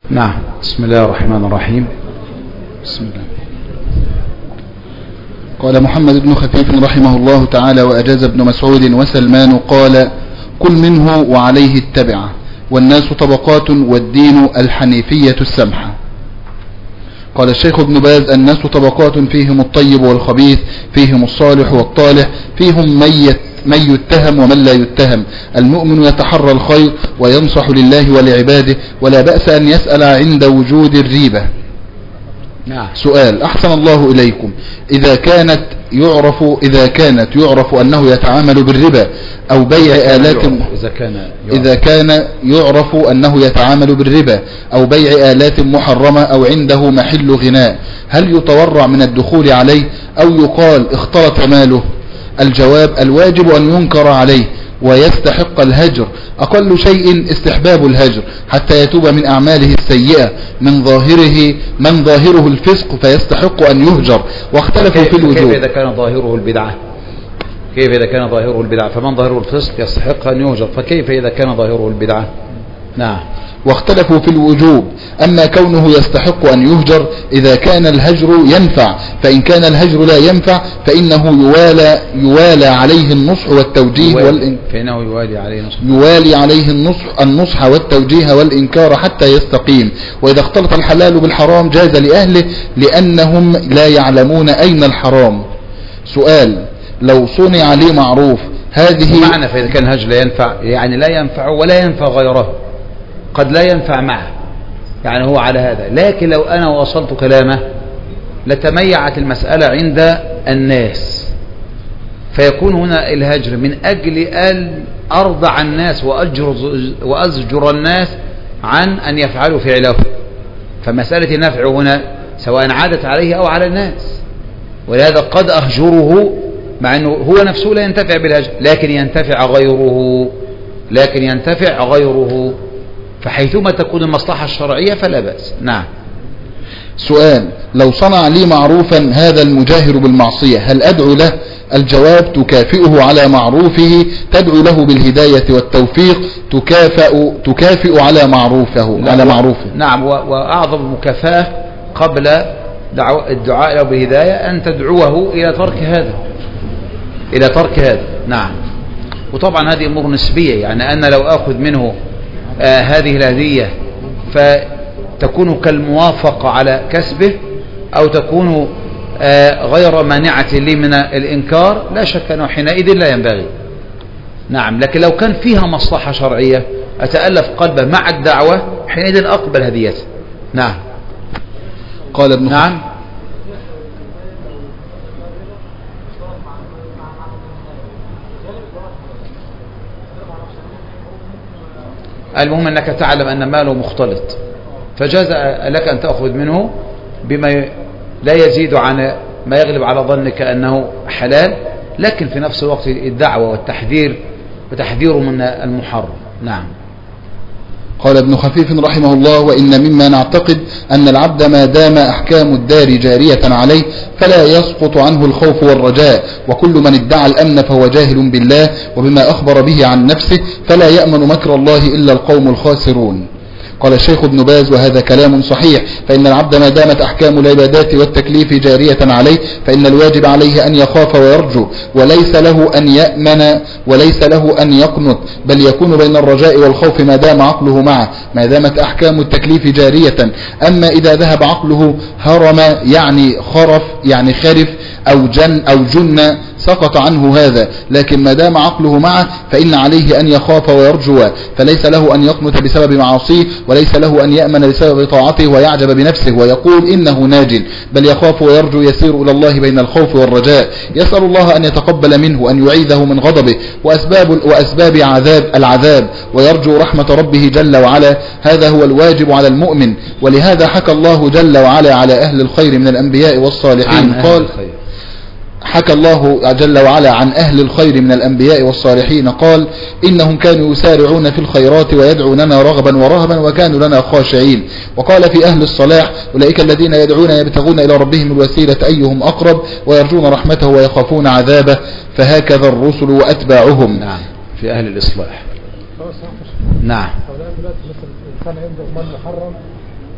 نعم. بسم الله الرحمن الرحيم. بسم الله. قال محمد بن خفيف رحمه الله تعالى: وأجاز ابن مسعود وسلمان قال: كل منه وعليه اتبع، والناس طبقات والدين الحنيفية السمحة. قال الشيخ ابن باز: الناس طبقات، فيهم الطيب والخبيث، فيهم الصالح والطالح، فيهم من يتهم ومن لا يتهم. المؤمن يتحرى الخير وينصح لله ولعباده، ولا بأس أن يسأل عند وجود الريبة. نعم. سؤال: أحسن الله إليكم، إذا كانت يعرف أنه يتعامل بالربا أو بيع آلات، إذا كان يعرف أنه يتعامل بالربا أو بيع آلات محرمة أو عنده محل غناء، هل يتورع من الدخول عليه أو يقال اختلط ماله؟ الجواب: الواجب أن ينكر عليه ويستحق الهجر، أقل شيء استحباب الهجر حتى يتوب من أعماله السيئة، من ظاهره الفسق فيستحق أن يهجر. واختلفوا في الوجوب. كيف إذا كان ظاهره البدعة؟ فمن ظاهره الفسق يستحق أن يهجر، فكيف إذا كان ظاهره البدعة؟ نعم. واختلفوا في الوجوب، أما كونه يستحق أن يهجر إذا كان الهجر ينفع، فإن كان الهجر لا ينفع فإنه يوالى عليه النصح والتوجيه فإنه يوالي عليه النصح والتوجيه والإنكار حتى يستقيم. وإذا اختلط الحلال بالحرام جاز لأهله لأنهم لا يعلمون أين الحرام. سؤال: لو صنع لي معروف، هذه معنى فإذا كان الهجر لا ينفع يعني لا ينفع ولا ينفع غيره، قد لا ينفع معه، يعني هو على هذا. لكن لو أنا وصلت كلامه لتميعت المسألة عند الناس، فيكون هنا الهجر من أجل أن أرضع الناس وأزجر الناس عن أن يفعلوا فعله. فمسألة النفع هنا سواء عادت عليه أو على الناس، ولهذا قد أهجره مع أنه هو نفسه لا ينتفع بالهجر، لكن ينتفع غيره، فحيثما تكون المصلحة الشرعية فلا بأس. نعم. سؤال: لو صنع لي معروفا هذا المجاهر بالمعصية هل أدعو له؟ الجواب: تكافئه على معروفه، تدعو له بالهداية والتوفيق، تكافئ على معروفه. نعم. وأعظم المكافأة قبل الدعاء له بالهداية أن تدعوه إلى ترك هذا. نعم. وطبعا هذه أمور نسبية، يعني أنا لو أخذ منه هذه الهدية فتكون كالموافقة على كسبه أو تكون غير مانعة لي من الإنكار، لا شك أنه حينئذ لا ينبغي. نعم. لكن لو كان فيها مصلحة شرعية أتألف قلبه مع الدعوة، حينئذ أقبل هديته. نعم. قال ابن نعم. المهم أنك تعلم أن ماله مختلط، فجاز لك أن تأخذ منه بما لا يزيد عن ما يغلب على ظنك أنه حلال، لكن في نفس الوقت الدعوة وتحذير من المحرم. نعم. قال ابن خفيف رحمه الله: وإن مما نعتقد أن العبد ما دام أحكام الدار جارية عليه فلا يسقط عنه الخوف والرجاء، وكل من ادعى الأمن فهو جاهل بالله وبما أخبر به عن نفسه، فلا يأمن مكر الله إلا القوم الخاسرون. قال الشيخ ابن باز: وهذا كلام صحيح، فإن العبد ما دامت أحكام العبادات والتكليف جارية عليه فإن الواجب عليه أن يخاف ويرجو، وليس له أن يأمن وليس له أن يقنط، بل يكون بين الرجاء والخوف ما دام عقله معه، ما دامت أحكام التكليف جارية. أما إذا ذهب عقله هرم، يعني خرف أو جن سقط عنه هذا، لكن ما دام عقله معه فإن عليه أن يخاف ويرجو، فليس له أن يقنط بسبب معاصيه، وليس له أن يأمن بسبب طاعته ويعجب بنفسه ويقول إنه ناج، بل يخاف ويرجو، يسير إلى الله بين الخوف والرجاء، يسأل الله أن يتقبل منه، أن يعيذه من غضبه وأسباب العذاب، ويرجو رحمة ربه جل وعلا. هذا هو الواجب على المؤمن. ولهذا حكى الله جل وعلا على أهل الخير من الأنبياء والصالحين، قال: حكى الله جل وعلا عن أهل الخير من الأنبياء والصالحين قال: إنهم كانوا يسارعون في الخيرات ويدعوننا رغبا ورهبا وكانوا لنا خاشعين. وقال في أهل الصلاح: أولئك الذين يدعون يبتغون إلى ربهم الوسيلة أيهم أقرب ويرجون رحمته ويخافون عذابه، فهكذا الرسل وأتباعهم. نعم. في أهل الإصلاح. نعم. الإنسان عنده مال محرم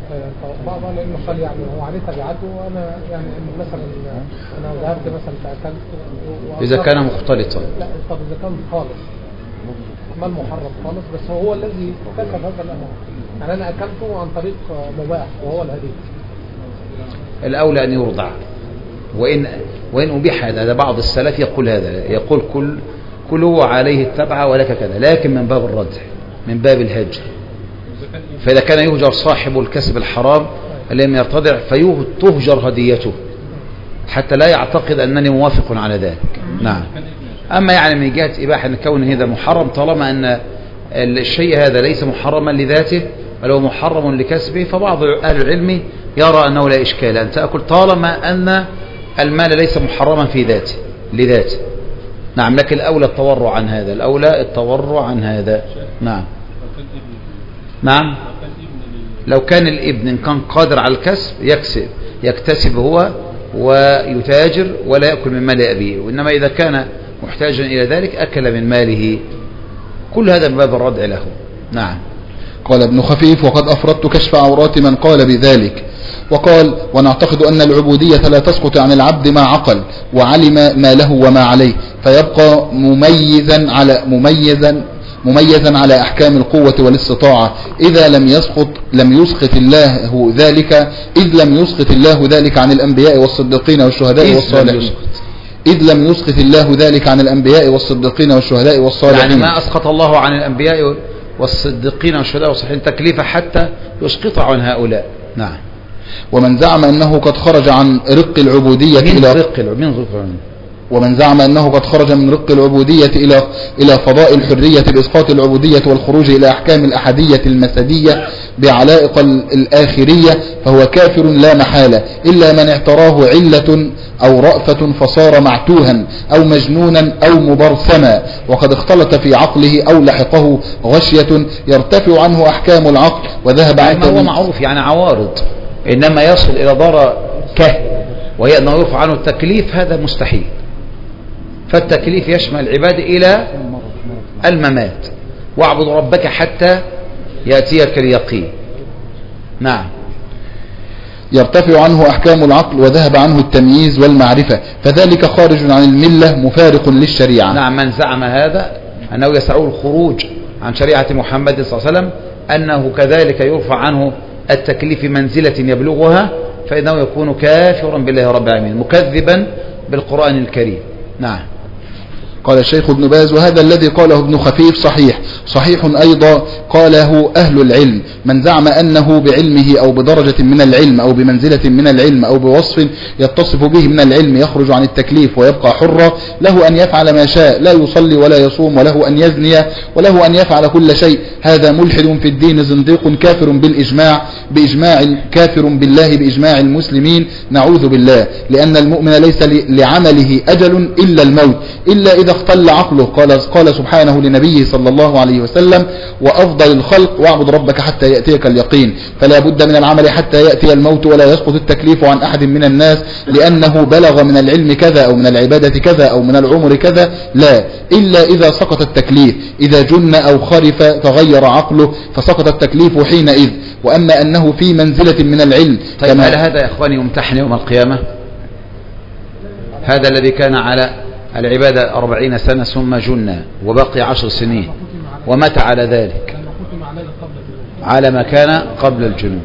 طبعا لانه قال يعني هو عليه تبعاته، وانا يعني مثلا انا ذهبت مثلا فاكلت اذا كان مختلطا. لا طب اذا كان خالص مال محرم خالص، بس هو الذي كسب هذا الامر، يعني انا اكلته عن طريق مباح وهو الهدي. الاولى ان يرضع، وان ابيح هذا بعض السلف يقول هذا، يقول كل هو عليه التبع ولك كذا، لكن من باب الردع، من باب الهجر. فإذا كان يهجر صاحب الكسب الحرام لم يرتضع فتهجر هديته حتى لا يعتقد أنني موافق على ذلك. نعم. أما يعني من جهة إباحة كون هذا محرم، طالما أن الشيء هذا ليس محرما لذاته ولو محرم لكسبه، فبعض أهل العلم يرى أنه لا إشكال أن تأكل طالما أن المال ليس محرما في ذاته لذاته. نعم. لكن الأولى التورع عن هذا، الأولى التورع عن هذا. نعم. نعم. لو كان الابن إن كان قادر على الكسب يكتسب هو ويتاجر ولا يأكل من مال أبيه، وإنما إذا كان محتاجا إلى ذلك أكل من ماله. كل هذا من باب الردع له. نعم. قال ابن خفيف: وقد أفردت كشف عورات من قال بذلك. وقال: ونعتقد أن العبودية لا تسقط عن العبد ما عقل وعلم ما له وما عليه، فيبقى مميزا على أحكام القوة والاستطاعة إذا لم يسقط الله ذلك عن الأنبياء والصديقين والشهداء والصالحين. إذ لم يسقط الله ذلك عن الأنبياء والصديقين والشهداء والصالحين، يعني ما أسقط الله عن الأنبياء والصديقين والشهداء والصالحين تكليف حتى يسقط عن هؤلاء. نعم. ومن زعم أنه قد خرج عن رق العبودية ومن زعم أنه قد خرج من رق العبودية إلى فضاء الحرية بإسقاط العبودية والخروج إلى أحكام الأحدية المسدية بعلائق الآخرية، فهو كافر لا محالة، إلا من اعتراه علة أو رأفة فصار معتوها أو مجنونا أو مبرسما، وقد اختلط في عقله أو لحقه غشية يرتفع عنه أحكام العقل وذهب عنه. هو معروف يعني عوارض، إنما يصل إلى دركة وهي أنه يرفع عنه التكليف، هذا مستحيل. فالتكليف يشمل العباد إلى الممات، واعبد ربك حتى يأتيك اليقين. نعم. يرتفع عنه أحكام العقل وذهب عنه التمييز والمعرفة، فذلك خارج عن الملة مفارق للشريعة. نعم. من زعم هذا أنه يسعه الخروج عن شريعة محمد صلى الله عليه وسلم، أنه كذلك يرفع عنه التكليف منزلة يبلغها، فإنه يكون كافرا بالله رب العالمين مكذبا بالقرآن الكريم. نعم. قال الشيخ ابن باز: وهذا الذي قاله ابن خفيف صحيح أيضا قاله أهل العلم. من زعم أنه بعلمه أو بدرجة من العلم أو بمنزلة من العلم أو بوصف يتصف به من العلم يخرج عن التكليف ويبقى حرا، له أن يفعل ما شاء، لا يصلي ولا يصوم، وله أن يزني، وله أن يفعل كل شيء، هذا ملحد في الدين زنديق كافر كافر بالله بإجماع المسلمين، نعوذ بالله، لأن المؤمن ليس لعمله أجل إلا الموت، إلا إذا اختل عقله. قال سبحانه لنبيه صلى الله عليه وسلم: وأفضل الخلق واعبد ربك حتى يأتيك اليقين. فلا بد من العمل حتى يأتي الموت، ولا يسقط التكليف عن أحد من الناس لأنه بلغ من العلم كذا أو من العبادة كذا أو من العمر كذا، لا، إلا إذا سقط التكليف، إذا جن أو خرف تغير عقله فسقط التكليف حينئذ. وأما أنه في منزلة من العلم. طيب هل هذا يا إخواني يمتحن يوم القيامة؟ هذا الذي كان على العبادة 40 سنة ثم جن وبقي 10 سنين ومات على ذلك، على ما كان قبل الجنون،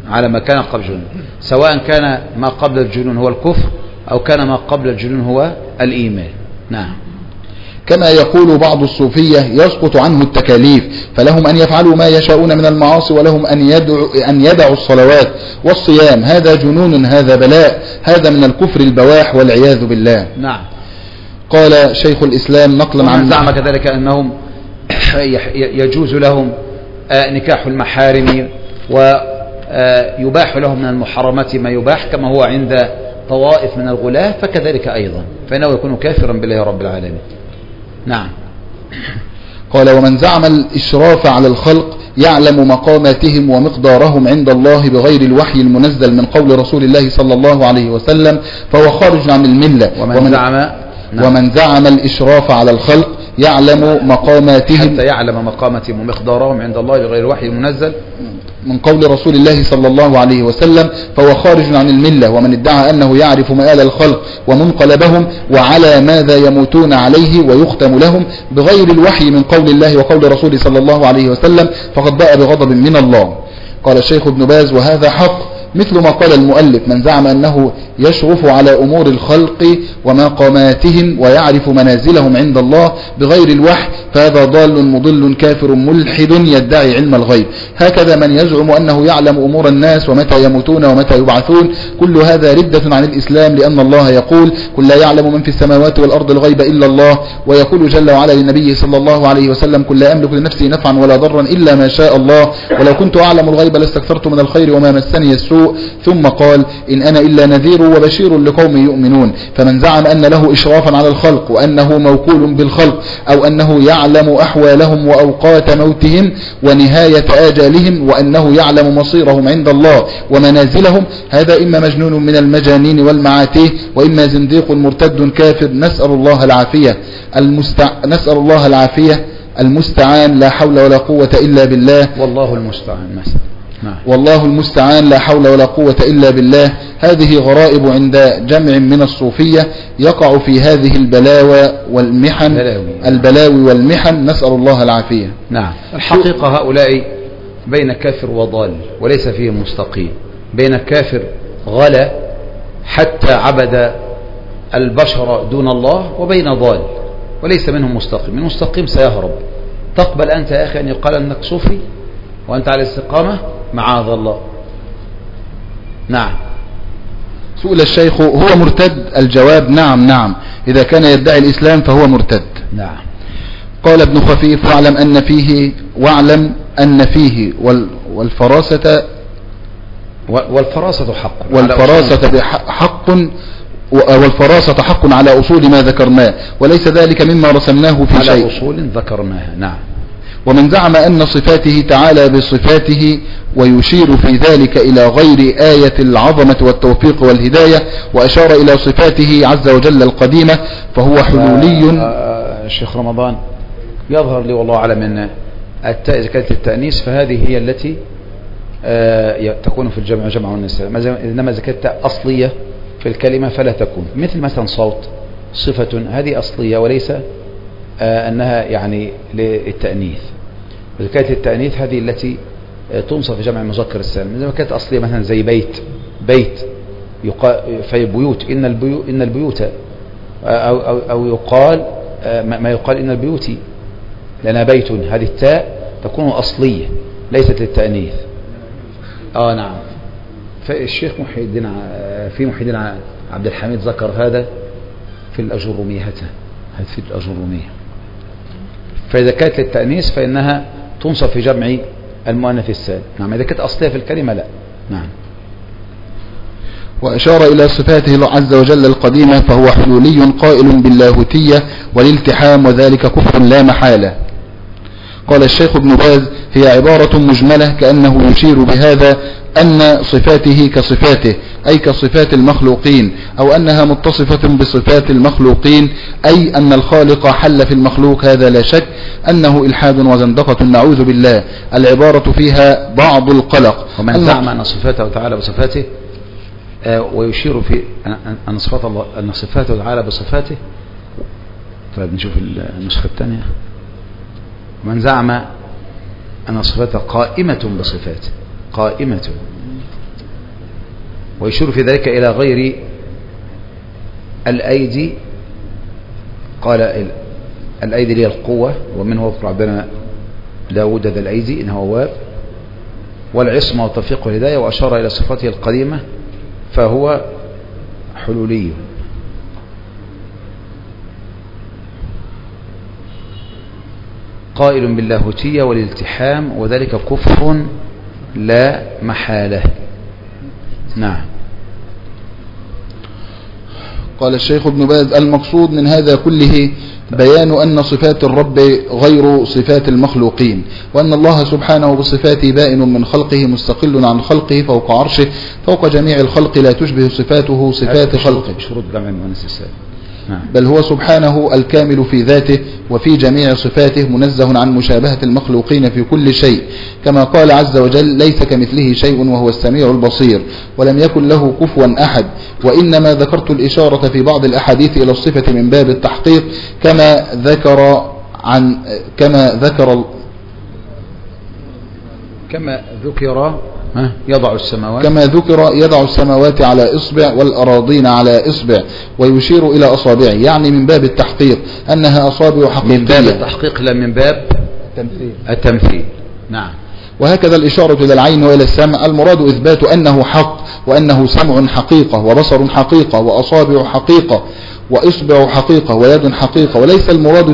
سواء كان ما قبل الجنون هو الكفر أو كان ما قبل الجنون هو الإيمان. نعم. كما يقول بعض الصوفية: يسقط عنه التكاليف، فلهم أن يفعلوا ما يشاءون من المعاصي، ولهم أن يدعوا الصلوات والصيام، هذا جنون، هذا بلاء، هذا من الكفر البواح والعياذ بالله. نعم. قال شيخ الإسلام نقلا عن زعم كذلك أنهم يجوز لهم نكاح المحارم ويباح لهم من المحرمات ما يباح، كما هو عند طوائف من الغلاة، فكذلك أيضا فإنه يكون كافرا بالله رب العالمين. نعم. قال: ومن زعم الإشراف على الخلق يعلم مقاماتهم ومقدارهم عند الله بغير الوحي المنزل من قول رسول الله صلى الله عليه وسلم، فهو خارج عن الملة. نعم. ومن زعم الإشراف على الخلق يعلم مقاماتهم حتى يعلم مقامتهم ومقدارهم عند الله بغير وحي منزل من قول رسول الله صلى الله عليه وسلم فهو خارج عن الملة. ومن ادعى أنه يعرف مآل الخلق ومنقلبهم وعلى ماذا يموتون عليه ويختم لهم بغير الوحي من قول الله وقول رسوله صلى الله عليه وسلم فقد باء بغضب من الله. قال الشيخ ابن باز وهذا حق مثل ما قال المؤلف من زعم أنه يشرف على أمور الخلق ومقاماتهم ويعرف منازلهم عند الله بغير الوحي فهذا ضال مضل كافر ملحد يدعي علم الغيب. هكذا من يزعم أنه يعلم أمور الناس ومتى يموتون ومتى يبعثون كل هذا ردة عن الإسلام لأن الله يقول قل لا يعلم من في السماوات والأرض الغيب إلا الله ويقول جل وعلا للنبي صلى الله عليه وسلم قل لا أملك لنفسي نفعا ولا ضرا إلا ما شاء الله ولو كنت أعلم الغيب لاستكثرت من الخير وما مسني السوء ثم قال إن أنا إلا نذير وبشير لقوم يؤمنون. فمن زعم أن له إشرافا على الخلق وأنه موكول بالخلق أو أنه يعلم أحوالهم وأوقات موتهم ونهاية آجالهم وأنه يعلم مصيرهم عند الله ومنازلهم هذا إما مجنون من المجانين والمعاتيه وإما زنديق مرتد كافر نسأل الله العافية نسأل الله العافية المستعان لا حول ولا قوة إلا بالله والله المستعان مثلا. والله المستعان لا حول ولا قوة إلا بالله. هذه غرائب عند جمع من الصوفية يقع في هذه البلاوي والمحن نسأل الله العافية. نعم. الحقيقة هؤلاء بين كافر وضال وليس فيهم مستقيم. بين كافر غلا حتى عبد البشر دون الله وبين ضال وليس منهم مستقيم. المستقيم سيهرب. تقبل أنت يا أخي أن يقال أنك صوفي وأنت على الاستقامة؟ معاذ الله. نعم. سئل الشيخ هو مرتد؟ الجواب نعم إذا كان يدعي الإسلام فهو مرتد. نعم. قال ابن خفيف واعلم أن فيه والفراسة حق والفراسة حق على أصول ما ذكرناه وليس ذلك مما رسمناه في شيء على أصول ذكرناها. نعم. ومن زعم أن صفاته تعالى بصفاته ويشير في ذلك إلى غير آية العظمة والتوفيق والهداية وأشار إلى صفاته عز وجل القديمة فهو حلولي. الشيخ رمضان يظهر لي والله أعلم أن التاء كانت التأنيس فهذه هي التي تكون في الجمع جمع والنساء إنما إذا كانت أصلية في الكلمة فلا تكون مثل مثلا صوت صفة هذه أصلية وليس أنها يعني للتأنيث. إذا كانت التأنيث هذه التي تنصب في جمع المذكر السالم. إذا كانت أصلية مثلا زي بيت في بيوت إن البيوت أو يقال ما يقال إن البيوت لنا بيت هذه التاء تكون أصلية ليست للتأنيث. نعم. فالشيخ محي الدين عبد الحميد ذكر هذا في الأجرومية في الأجرومية. فإذا كانت للتأنيث فإنها تنصب في جمع المؤنث السالم. نعم. إذا كانت أصلية في الكلمة لا. نعم. وأشار إلى صفاته عز وجل القديمة فهو حلولي قائل باللاهوتية والالتحام وذلك كفر لا محالة. قال الشيخ ابن باز هي عبارة مجملة كأنه يشير بهذا أن صفاته كصفاته أي كصفات المخلوقين أو أنها متصفة بصفات المخلوقين أي أن الخالق حل في المخلوق هذا لا شك أنه إلحاد وزندقة نعوذ بالله. العبارة فيها بعض القلق. ومن زعم أن صفاته تعالى بصفاته ويشير في أن صفاته تعالى بصفاته. طيب نشوف النسخة الثانية. من زعم أن صفاته قائمة بصفاته قائمة ويشير في ذلك إلى غير الأيدي. قال الأيدي هي القوة ومنه يذكر عبدنا داود ذا الأيدي إنه واب والعصمة والتوفيق والهداية وأشار إلى صفاته القديمة فهو حلولي. قائل باللاهوتية والالتحام وذلك كفر لا محالة. نعم. قال الشيخ ابن باز المقصود من هذا كله بيان أن صفات الرب غير صفات المخلوقين وأن الله سبحانه بصفاته بائن من خلقه مستقل عن خلقه فوق عرشه فوق جميع الخلق لا تشبه صفاته صفات خلقه. شروط جمع المؤنث السالم. بل هو سبحانه الكامل في ذاته وفي جميع صفاته، منزه عن مشابهة المخلوقين في كل شيء، كما قال عز وجل: ليس كمثله شيء وهو السميع البصير، ولم يكن له كفوا أحد. وإنما ذكرت الإشارة في بعض الأحاديث إلى الصفة من باب التحقيق، كما ذكر يضع السماوات على إصبع والأراضين على إصبع، ويشير إلى أصابعه، يعني من باب التحقيق أنها أصابع حقيقية. من باب التحقيق لا من باب التمثيل. نعم. وهكذا الإشارة إلى العين وإلى السمع، المراد إثبات أنه حق، وأنه سمع حقيقة، وبصر حقيقة، وأصابع حقيقة، وإصبع حقيقة، ويد حقيقة، وليس المراد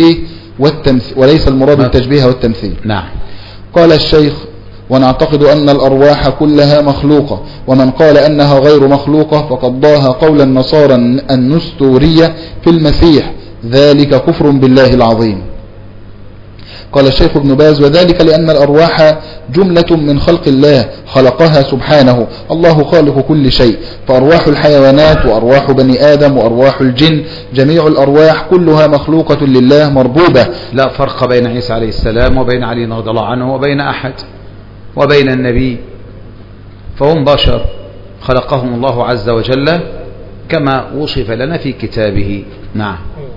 التشبيه والتمثيل. نعم. قال الشيخ: ونعتقد أن الأرواح كلها مخلوقة، ومن قال أنها غير مخلوقة فقد ضاها قول النصارى النستورية في المسيح، ذلك كفر بالله العظيم. قال الشيخ ابن باز: وذلك لأن الأرواح جملة من خلق الله خلقها سبحانه، الله خالق كل شيء، فأرواح الحيوانات وأرواح بني آدم وأرواح الجن، جميع الأرواح كلها مخلوقة لله مربوبة. لا فرق بين عيسى عليه السلام وبين علي رضي الله عنه وبين أحد وبين النبي، فهم بشر خلقهم الله عز وجل كما وصف لنا في كتابه. نعم.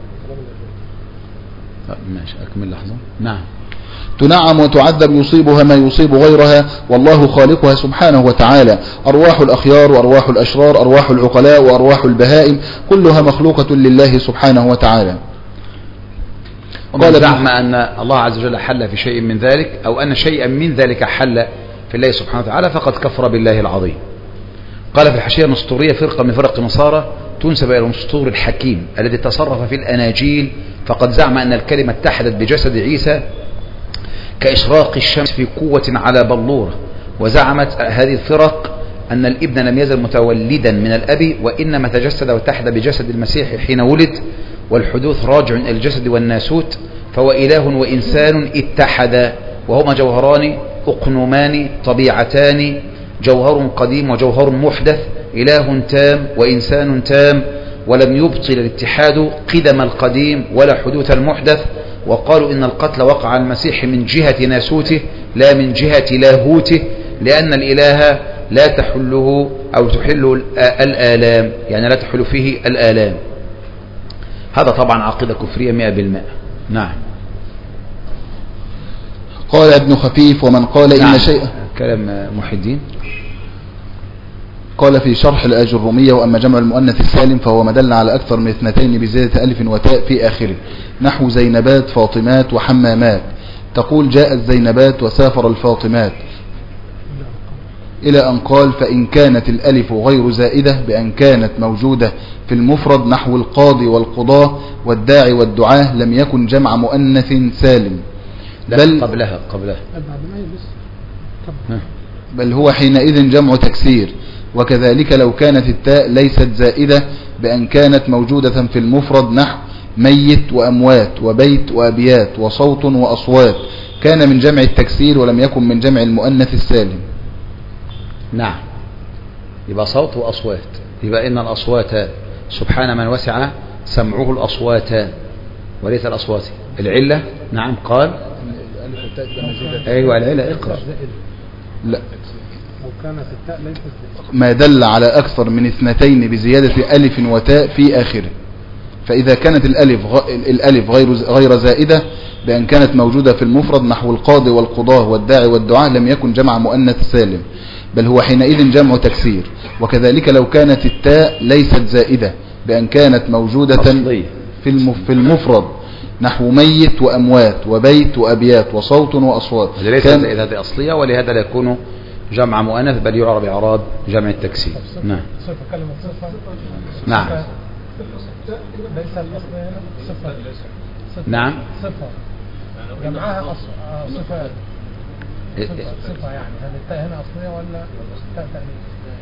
ماشي، أكمل لحظة. نعم. تنعم وتعذب، يصيبها ما يصيب غيرها، والله خالقها سبحانه وتعالى. أرواح الأخيار وأرواح الأشرار، أرواح العقلاء وأرواح البهائم، كلها مخلوقة لله سبحانه وتعالى. ومن زعم أن الله عز وجل حل في شيء من ذلك، أو أن شيئا من ذلك حل في الله سبحانه وتعالى، فقد كفر بالله العظيم. قال في الحاشية: النسطورية فرقة من فرق النصارى تنسب إلى النسطور الحكيم الذي تصرف في الأناجيل، فقد زعم أن الكلمة اتحدت بجسد عيسى كإشراق الشمس في قوة على بلورة. وزعمت هذه الفرق أن الابن لم يزل متولدا من الأب، وإنما تجسد واتحد بجسد المسيح حين ولد، والحدوث راجع إلى الجسد والناسوت، فهو إله وإنسان اتحدا، وهما جوهران أقنومان طبيعتان، جوهر قديم وجوهر محدث، إله تام وإنسان تام، ولم يبطل الاتحاد قدم القديم ولا حدوث المحدث. وقالوا إن القتل وقع على المسيح من جهة ناسوته لا من جهة لاهوته، لأن الإله لا تحله أو تحله الآلام، يعني لا تحل فيه الآلام. هذا طبعا عقيدة كفرية 100%. نعم. قال ابن خفيف: ومن قال نعم. إن شيئا، كلام محي الدين، قال في شرح الآجرمية: وأما جمع المؤنث السالم فهو ما دل على أكثر من اثنتين بزيادة ألف وتاء في آخره، نحو زينبات فاطمات وحمامات، تقول جاءت زينبات وسافر الفاطمات، إلى أن قال: فإن كانت الألف غير زائدة بأن كانت موجودة في المفرد، نحو القاضي والقضاة والداعي والدعاة، لم يكن جمع مؤنث سالم، بل هو حينئذ جمع تكسير. وكذلك لو كانت التاء ليست زائدة بأن كانت موجودة في المفرد، نحو ميت وأموات وبيت وأبيات وصوت وأصوات، كان من جمع التكسير ولم يكن من جمع المؤنث السالم. نعم. يبقى صوت وأصوات، يبقى إن الأصوات سبحان من وسع سمعه الأصوات وليس الأصوات. العلة نعم قال أيوة العلة اقرأ. لا، وكانت التاء ليست ما دل على أكثر من اثنتين بزيادة ألف وتاء في آخره. فإذا كانت الألف غير زائدة بأن كانت موجودة في المفرد، نحو القاضي والقضاة والداعي والدعاء، لم يكن جمع مؤنث سالم، بل هو حينئذ جمع تكسير. وكذلك لو كانت التاء ليست زائدة بأن كانت موجودة في المفرد، نحو ميت وأموات وبيت وأبيات وصوت وأصوات، ليست زائدة هذه أصلية، ولهذا لا يكون جمع مؤنث بل يعرب إعراب جمع التكسير. نعم. صفة كلمة صفة. نعم. ليس الأصل صفة. نعم. صفة جمعها صفات. صفة يعني هل التاء هنا أصلية ولا تاء تأنيث؟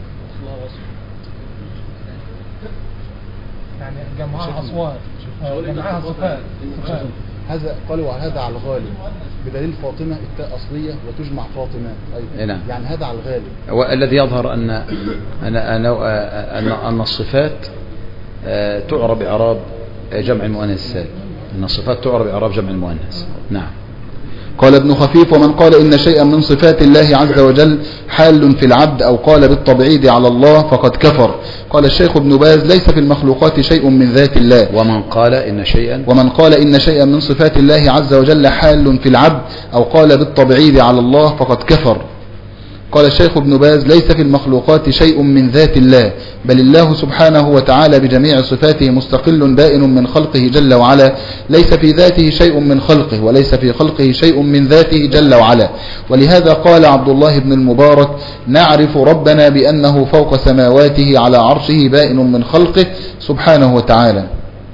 يعني جمعها أصوات، جمعها صفات. هذا قالوا هذا على الغالب، بدليل فاطمة التاء أصلية وتجمع فاطمات أيضا. نعم. يعني هذا على الغالب. والذي يظهر أن الصفات تعرب إعراب جمع المؤنث السالم، إن الصفات تعرب إعراب جمع المؤنث. نعم. قال ابن خفيف: ومن قال إن شيئا من صفات الله عز وجل حال في العبد أو قال بالتبعيد على الله فقد كفر. قال الشيخ ابن باز: ليس في المخلوقات شيء من ذات الله. ومن قال إن شيئا من صفات الله عز وجل حال في العبد أو قال بالتبعيد على الله فقد كفر. قال الشيخ ابن باز: ليس في المخلوقات شيء من ذات الله، بل الله سبحانه وتعالى بجميع صفاته مستقل بائن من خلقه جل وعلا، ليس في ذاته شيء من خلقه وليس في خلقه شيء من ذاته جل وعلا. ولهذا قال عبد الله بن المبارك: نعرف ربنا بأنه فوق سماواته على عرشه بائن من خلقه سبحانه وتعالى.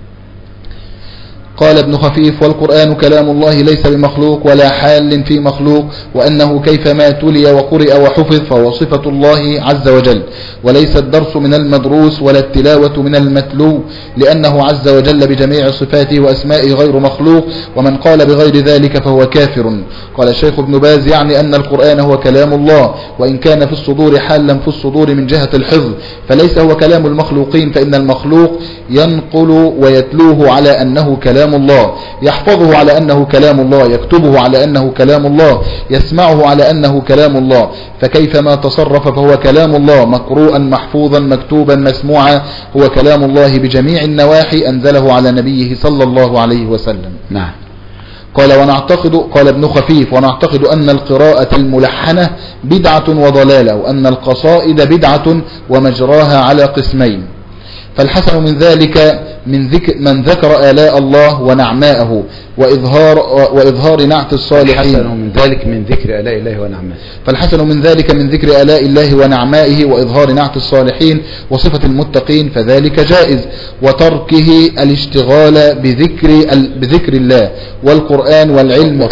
قال ابن خفيف: والقرآن كلام الله ليس بمخلوق ولا حال في مخلوق، وأنه كيفما تلي وقرئ وحفظ فهو صفة الله عز وجل، وليس الدرس من المدروس ولا التلاوة من المتلو، لأنه عز وجل بجميع صفاته وأسمائه غير مخلوق، ومن قال بغير ذلك فهو كافر. قال الشيخ ابن باز: يعني أن القرآن هو كلام الله، وإن كان في الصدور حالا في الصدور من جهة الحفظ، فليس هو كلام المخلوقين، فإن المخلوق ينقل ويتلوه على أنه كلام الله، يحفظه على أنه كلام الله، يكتبه على أنه كلام الله، يسمعه على أنه كلام الله، فكيفما تصرف فهو كلام الله، مقروءا محفوظا مكتوبا مسموعا، هو كلام الله بجميع النواحي أنزله على نبيه صلى الله عليه وسلم. نعم. قال ابن خفيف: ونعتقد أن القراءة الملحنة بدعة وضلالة، وأن القصائد بدعة ومجراها على قسمين. فالحسن من ذلك من ذكر آلاء الله ونعماءه وإظهار نعت الصالحين. فالحسن من ذلك من ذكر آلاء الله ونعمائه. فالحسن من ذلك من ذكر آلاء الله ونعمائه وإظهار نعت الصالحين وصفة المتقين فذلك جائز، وتركه الاشتغال بذكر الله والقرآن والعلم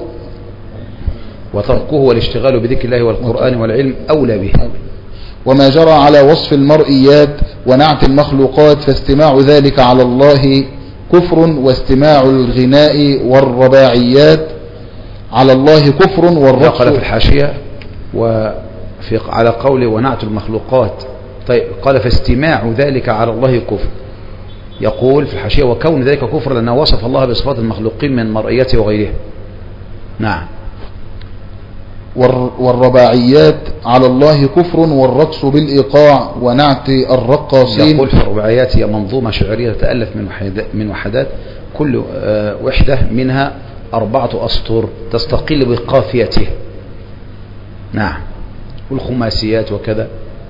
وتركه والاشتغال بذكر الله والقرآن والعلم أولى به. وما جرى على وصف المرئيات ونعت المخلوقات فاستماع ذلك على الله كفر، واستماع الغناء والرباعيات على الله كفر، والرقص. قال في الحاشية على قوله ونعت المخلوقات، طيب قال فاستماع ذلك على الله كفر، يقول في الحاشية وكون ذلك كفر لأنه وصف الله بصفات المخلوقين من مرئيته وغيرها. نعم. والرباعيات على الله كفر، والرقص بالإيقاع ونعت الرقاصين. يقول في الرباعيات هي منظومة شعرية تتألف من وحدات، كل وحدة منها 4 أسطر تستقل بقافيته. نعم. والخماسيات وكذا.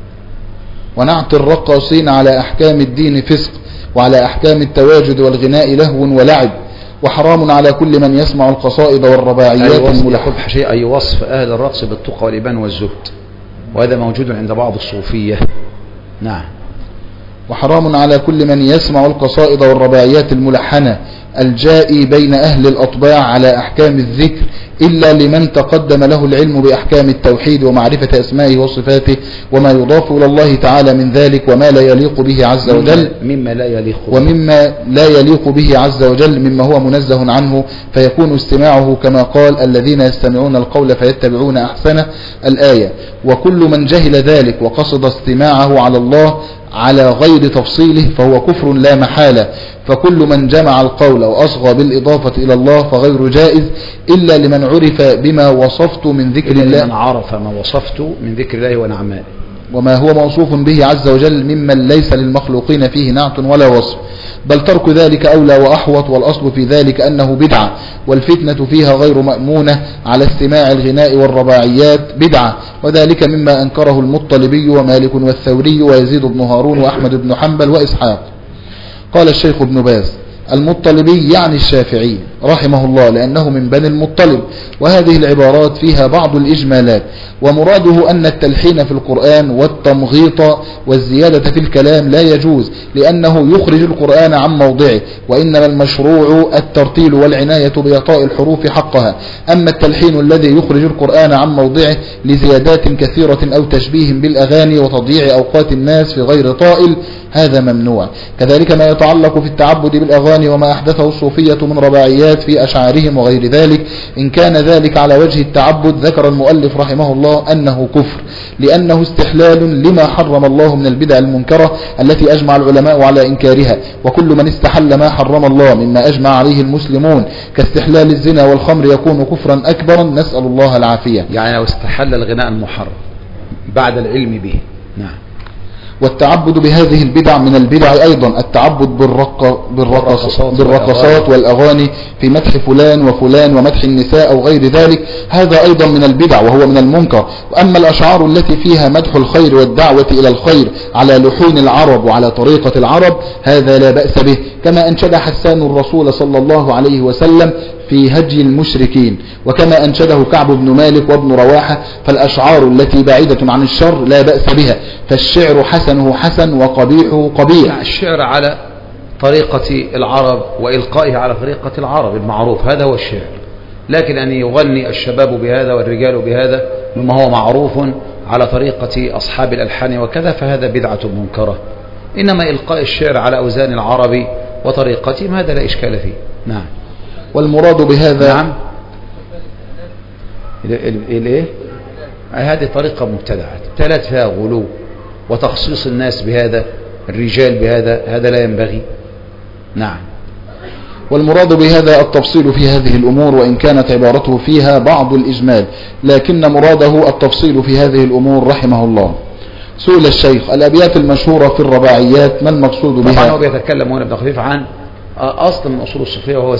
ونعت الرقاصين على أحكام الدين فسق، وعلى أحكام التواجد والغناء لهو ولعب، وحرام على كل من يسمع القصائد والرباعيات الملحنة. أي وصف أهل الرقص بالتقى والإبان والزهد، وهذا موجود عند بعض الصوفية. نعم. وحرام على كل من يسمع القصائد والرباعيات الملحنة الجائي بين أهل الأطباع على أحكام الذكر، إلا لمن تقدم له العلم بأحكام التوحيد ومعرفة أسمائه وصفاته وما يضاف إلى الله تعالى من ذلك وما لا يليق به عز وجل، مما لا يليق به عز وجل مما هو منزه عنه، فيكون استماعه كما قال الذين يستمعون القول فيتبعون أحسنه الآية. وكل من جهل ذلك وقصد استماعه على الله على غير تفصيله فهو كفر لا محالة، فكل من جمع القول وأصغى بالإضافة إلى الله فغير جائز، إلا لمن عرف بما وصفت من ذكر الله، لمن عرف ما وصفت من ذكر الله ونعمائه وما هو موصوف به عز وجل ممن ليس للمخلوقين فيه نعت ولا وصف، بل ترك ذلك أولى وأحوط، والأصل في ذلك أنه بدعة، والفتنة فيها غير مأمونة على استماع الغناء والرباعيات بدعة، وذلك مما أنكره المطلبي ومالك والثوري ويزيد بن هارون وأحمد بن حنبل وإسحاق. قال الشيخ ابن باز: المطلبي يعني الشافعي رحمه الله، لأنه من بني المطلب، وهذه العبارات فيها بعض الإجمالات، ومراده أن التلحين في القرآن والتمغيط والزيادة في الكلام لا يجوز، لأنه يخرج القرآن عن موضعه، وإنما المشروع الترتيل والعناية بإعطاء الحروف حقها. أما التلحين الذي يخرج القرآن عن موضعه لزيادات كثيرة أو تشبيه بالأغاني وتضييع أوقات الناس في غير طائل، هذا ممنوع. كذلك ما يتعلق في التعبد بالأغاني والأغاني وما أحدثه الصوفية من رباعيات في أشعارهم وغير ذلك، إن كان ذلك على وجه التعبد ذكر المؤلف رحمه الله أنه كفر، لأنه استحلال لما حرم الله من البدع المنكرة التي أجمع العلماء على إنكارها. وكل من استحل ما حرم الله مما أجمع عليه المسلمون كاستحلال الزنا والخمر يكون كفرا أكبرا، نسأل الله العافية. يعني لو استحل الغناء المحرم بعد العلم به. نعم. والتعبد بهذه البدع من البدع أيضا التعبد بالرقصات والأغاني في مدح فلان وفلان ومدح النساء أو غير ذلك، هذا أيضا من البدع وهو من المنكر. وأما الأشعار التي فيها مدح الخير والدعوة إلى الخير على لحون العرب وعلى طريقة العرب هذا لا بأس به، كما أنشد حسان الرسول صلى الله عليه وسلم في هجي المشركين، وكما أنشده كعب بن مالك وابن رواحة. فالأشعار التي بعيدة عن الشر لا بأس بها، فالشعر حسنه حسن وقبيحه قبيح. الشعر على طريقة العرب وإلقائه على طريقة العرب المعروف، هذا هو الشعر. لكن أن يغني الشباب بهذا والرجال بهذا مما هو معروف على طريقة أصحاب الألحان وكذا فهذا بدعة منكرة. إنما إلقاء الشعر على أوزان العرب وطريقتهم هذا لا إشكال فيه. نعم. والمراد بهذا نعم. الايه؟ هذه طريقة مبتدعة ابتلت فيها غلو وتخصيص الناس بهذا، الرجال بهذا، هذا لا ينبغي. نعم. والمراد بهذا التفصيل في هذه الأمور، وإن كانت عبارته فيها بعض الإجمال، لكن مراده التفصيل في هذه الأمور رحمه الله. سئل الشيخ: الأبيات المشهورة في الرباعيات ما المقصود بها؟ طبعا هو بيتكلم هنا ابن خفيف عن أصل من أصول الصوفية وهو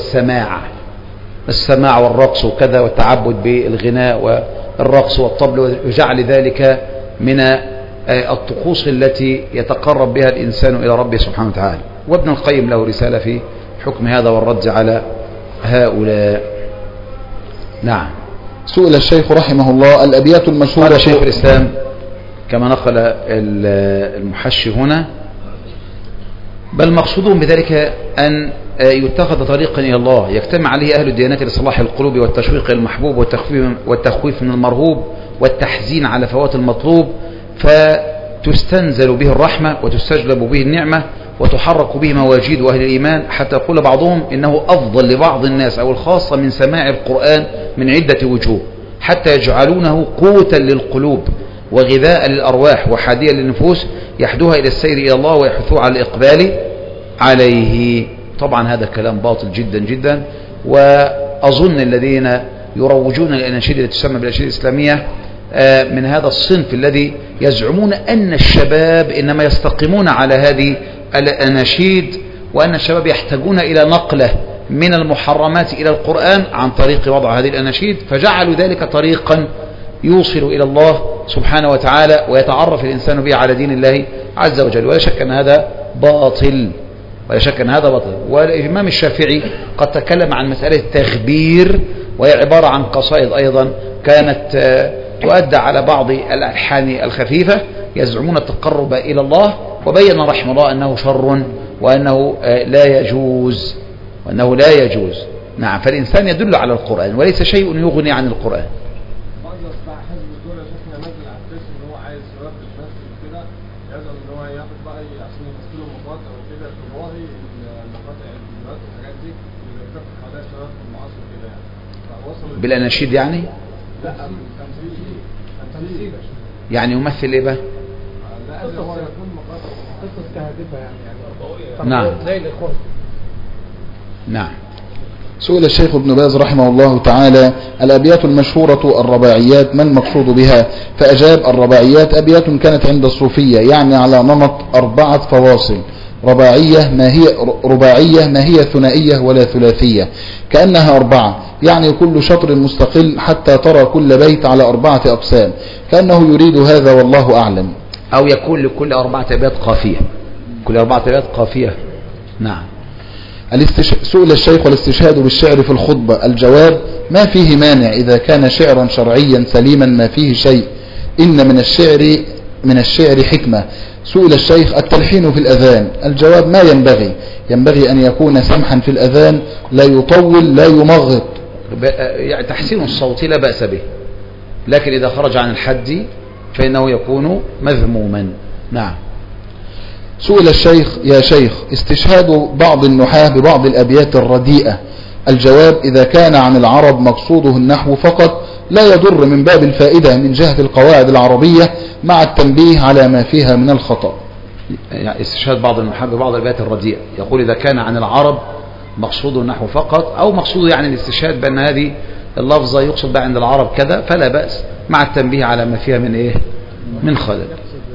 السماع والرقص وكذا، والتعبد بالغناء والرقص والطبل وجعل ذلك من الطقوس التي يتقرب بها الإنسان إلى ربه سبحانه وتعالى. وابن القيم له رسالة في حكم هذا والرد على هؤلاء. نعم. سئل الشيخ رحمه الله: الأبيات المشهورة قال شيخ الإسلام كما نقل المحشي هنا: بل مقصودهم بذلك أن يتخذ طريقا إلى الله يجتمع عليه أهل الديانات لصلاح القلوب والتشويق المحبوب والتخويف من المرهوب والتحزين على فوات المطلوب، فتستنزل به الرحمة وتستجلب به النعمة وتحرك به مواجيد أهل الإيمان، حتى يقول بعضهم إنه أفضل لبعض الناس أو الخاصة من سماع القرآن من عدة وجوه، حتى يجعلونه قوتا للقلوب وغذاء للأرواح وحاديا للنفوس يحدوها إلى السير إلى الله ويحثوها على الإقبال عليه. طبعا هذا كلام باطل جدا جدا، وأظن الذين يروجون الأناشيد التي تسمى بالأناشيد الإسلامية من هذا الصنف الذي يزعمون أن الشباب إنما يستقيمون على هذه الأناشيد، وأن الشباب يحتاجون إلى نقلة من المحرمات إلى القرآن عن طريق وضع هذه الأناشيد، فجعلوا ذلك طريقا يوصل إلى الله سبحانه وتعالى ويتعرف الإنسان به على دين الله عز وجل. ولا شك أن هذا باطل، والإمام الشافعي قد تكلم عن مسألة التغبير، وهي عبارة عن قصائد أيضا كانت تؤدى على بعض الألحان الخفيفة يزعمون التقرب إلى الله، وبين رحمه الله أنه شر وأنه لا يجوز. نعم. فالإنسان يدل على القرآن وليس شيء يغني عن القرآن. بالأناشيد يعني؟ يعني يمثل إيه بقى؟ نعم. نعم. سئل الشيخ ابن باز رحمه الله تعالى: الأبيات المشهورة الرباعيات ما المقصود بها؟ فأجاب: الرباعيات أبيات كانت عند الصوفية يعني على نمط 4 فواصل، رباعية ما هي ثنائية ولا ثلاثية، كأنها 4، يعني كل شطر مستقل حتى ترى كل بيت على 4 أقسام، كأنه يريد هذا والله أعلم. أو يكون لكل 4 أبيات قافية، كل 4 أبيات قافية. نعم. سئل الشيخ: والاستشهاد بالشعر في الخطبة؟ الجواب: ما فيه مانع إذا كان شعرا شرعيا سليما ما فيه شيء، إن من الشعر حكمة. سئل الشيخ: التلحين في الأذان؟ الجواب: ما ينبغي أن يكون سمحا في الأذان، لا يطول لا يمغط. يعني تحسين الصوت لا بأس به، لكن إذا خرج عن الحد فإنه يكون مذموما. نعم. سئل الشيخ: يا شيخ، استشهاد بعض النحاة ببعض الأبيات الرديئة، الجواب: إذا كان عن العرب مقصوده النحو فقط لا يضر من باب الفائدة من جهة القواعد العربية مع التنبيه على ما فيها من الخطأ. يعني استشهاد بعض النحاة ببعض الأبيات الرديئة، يقول إذا كان عن العرب مقصوده النحو فقط، أو مقصوده يعني الاستشهاد بأن هذه اللفظة يقصد بها عند العرب كذا، فلا بأس مع التنبيه على ما فيها من إيه؟ من خلل.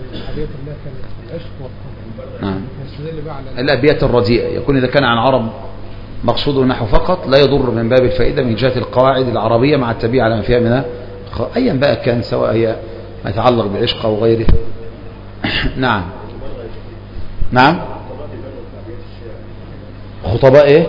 نعم. الأبيات الرديئة يكون إذا كان عن عرب مقصوده النحو فقط لا يضر من باب الفائدة من جهة القواعد العربية مع التنبيه على ما فيها من أيا بقى كان، سواء هي ما يتعلق بالعشق أو غيره. نعم. نعم. خطباء إيه؟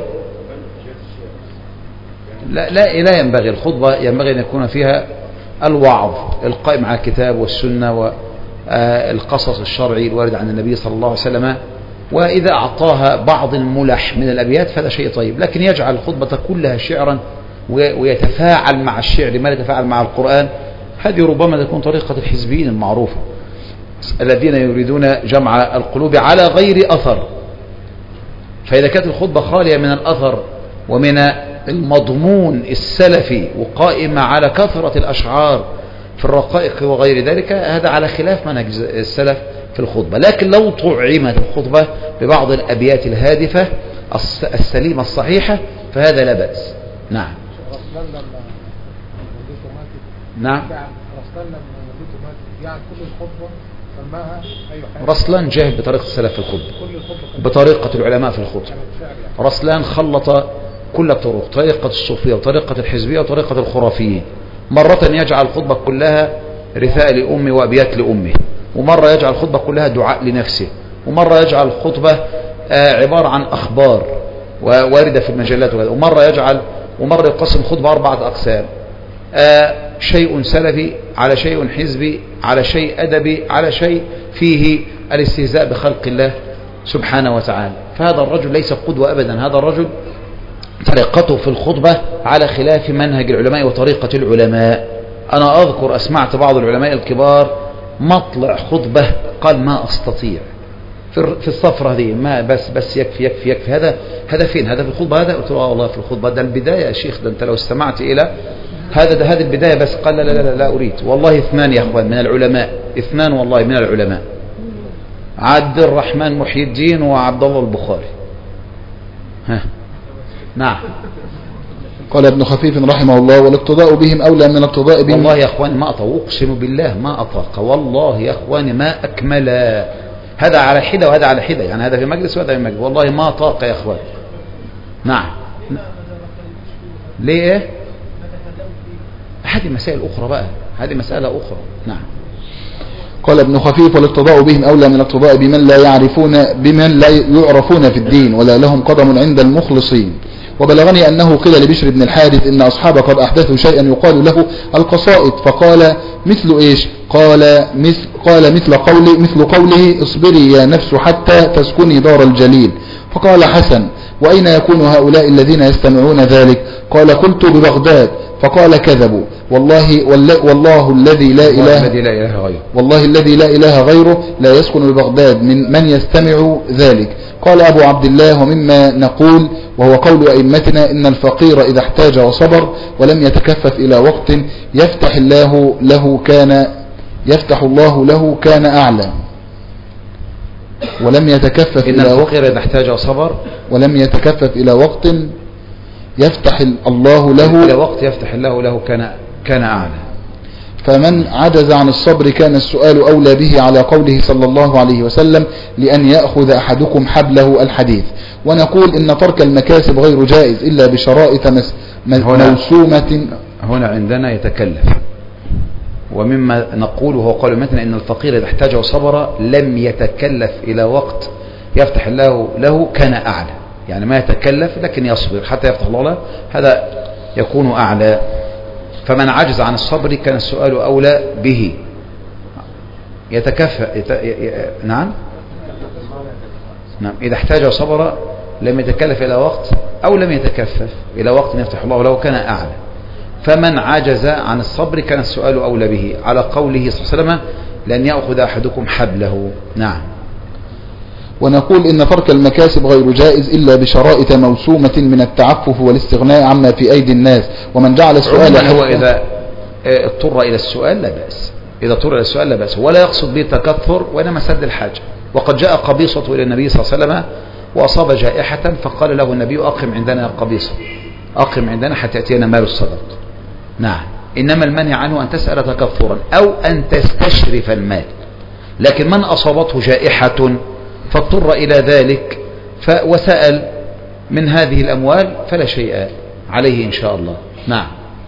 لا ينبغي الخطبة، ينبغي أن يكون فيها الوعظ القائم على الكتاب والسنة والقصص الشرعي الوارد عن النبي صلى الله عليه وسلم. وإذا أعطاها بعض الملح من الأبيات فهذا شيء طيب، لكن يجعل الخطبة كلها شعرا ويتفاعل مع الشعر ما لا يتفاعل مع القرآن، هذه ربما تكون طريقة الحزبيين المعروفة الذين يريدون جمع القلوب على غير أثر. فإذا كانت الخطبة خالية من الأثر ومن المضمون السلفي وقائمة على كثرة الأشعار في الرقائق وغير ذلك، هذا على خلاف منهج السلف في الخطبة. لكن لو طعمت الخطبة ببعض الأبيات الهادفة السليمة الصحيحة فهذا لا بأس. نعم. نعم. رسلان جاهد بطريقة السلف في الخطبة، بطريقة العلماء في الخطبة. رسلان خلط كل الطرق، طريقة الصوفية وطريقة الحزبية وطريقة الخرافيين. مرة يجعل الخطبة كلها رثاء لأمه وأبيات لأمه، ومرة يجعل الخطبة كلها دعاء لنفسه، ومرة يجعل الخطبة عبارة عن أخبار واردة في المجلات، ومرة يقسم الخطبة 4 أقسام: شيء سلفي، على شيء حزبي، على شيء أدبي، على شيء فيه الاستهزاء بخلق الله سبحانه وتعالى. فهذا الرجل ليس قدوة أبدا، هذا الرجل طريقته في الخطبة على خلاف منهج العلماء وطريقة العلماء. أنا أذكر أسمعت بعض العلماء الكبار مطلع خطبة قال ما أستطيع في الصفرة دي، ما بس يكفي. هذا فين؟ هذا في الخطبة؟ هذا قلت له والله في الخطبة، ده البداية يا شيخ، ده أنت لو استمعت إلى هذه البداية بس. قال لا أريد. والله 2 يا أخوان من العلماء، 2 والله من العلماء، عبد الرحمن محي الدين وعبد الله البخاري. نعم. قال ابن خفيف رحمه الله: والاقتداء بهم أولى من الاقتداء بهم. والله يا أخوان ما أطاق، أقسم بالله ما أطاق، والله يا أخوان ما أكمل. هذا على حدة وهذا على حدة، يعني هذا في مجلس وهذا في مجلس، والله ما طاق يا أخوان. نعم. ليه؟ هذه مسائل أخرى بقى، هذه مسألة أخرى. نعم. قال ابن خفيف: والاقتداء بهم أولى من الاقتداء بمن لا يعرفون في الدين ولا لهم قدم عند المخلصين. وبلغني أنه قيل لبشر بن الحارث: إن أصحاب قد أحدثوا شيئا يقال له القصائد، فقال: مثل إيش؟ قال مثل قوله: اصبري يا نفس حتى تسكني دار الجليل. فقال حسن: وأين يكون هؤلاء الذين يستمعون ذلك؟ قال: قلت ببغداد. فقال: كذبوا، والله الذي لا إله غيره لا يسكن ببغداد من يستمع ذلك. قال أبو عبد الله: ومما نقول وهو قول أئمتنا إن الفقير إذا احتاج وصبر ولم يتكفف إلى وقت يفتح الله له كان أعلى. ولم يتكفف إن الفقير إذا احتاج وصبر ولم يتكفف إلى وقت يفتح الله له إلى وقت يفتح الله له كان أعلى. فمن عجز عن الصبر كان السؤال أولى به على قوله صلى الله عليه وسلم: لأن يأخذ أحدكم حبله الحديث. ونقول إن ترك المكاسب غير جائز إلا بشرائط موسومة. هنا عندنا يتكلف، ومما نقول هو قول المتن إن الفقير إذا احتاج وصبر لم يتكلف إلى وقت يفتح الله له كان أعلى، يعني ما يتكلف لكن يصبر حتى يفتح الله له، هذا يكون أعلى. فمن عجز عن الصبر كان السؤال أولى به. نعم إذا احتاج وصبر لم يتكلف إلى وقت أو لم يتكفف إلى وقت يفتح الله له كان أعلى. فمن عجز عن الصبر كان السؤال أولى به على قوله صلى الله عليه وسلم: لأن يأخذ أحدكم حبله. نعم. ونقول إن ترك المكاسب غير جائز إلا بشرائط موسومة من التعفف والاستغناء عما في أيدي الناس. ومن جعل السؤال هو إذا اضطر إلى السؤال لا بأس، إذا اضطر إلى السؤال لا بأس، ولا يقصد به التكثر وإنما سد الحاجة. وقد جاء قبيصة إلى النبي صلى الله عليه وسلم وأصاب جائحة، فقال له النبي أقم عندنا قبيصة، أقم عندنا حتى يأتينا مال الصدق. نعم، إنما المنع عنه أن تسأل تكثرا أو أن تستشرف المال. لكن من أصابته جائحة فاضطر إلى ذلك وسأل من هذه الأموال فلا شيء عليه إن شاء الله. نعم.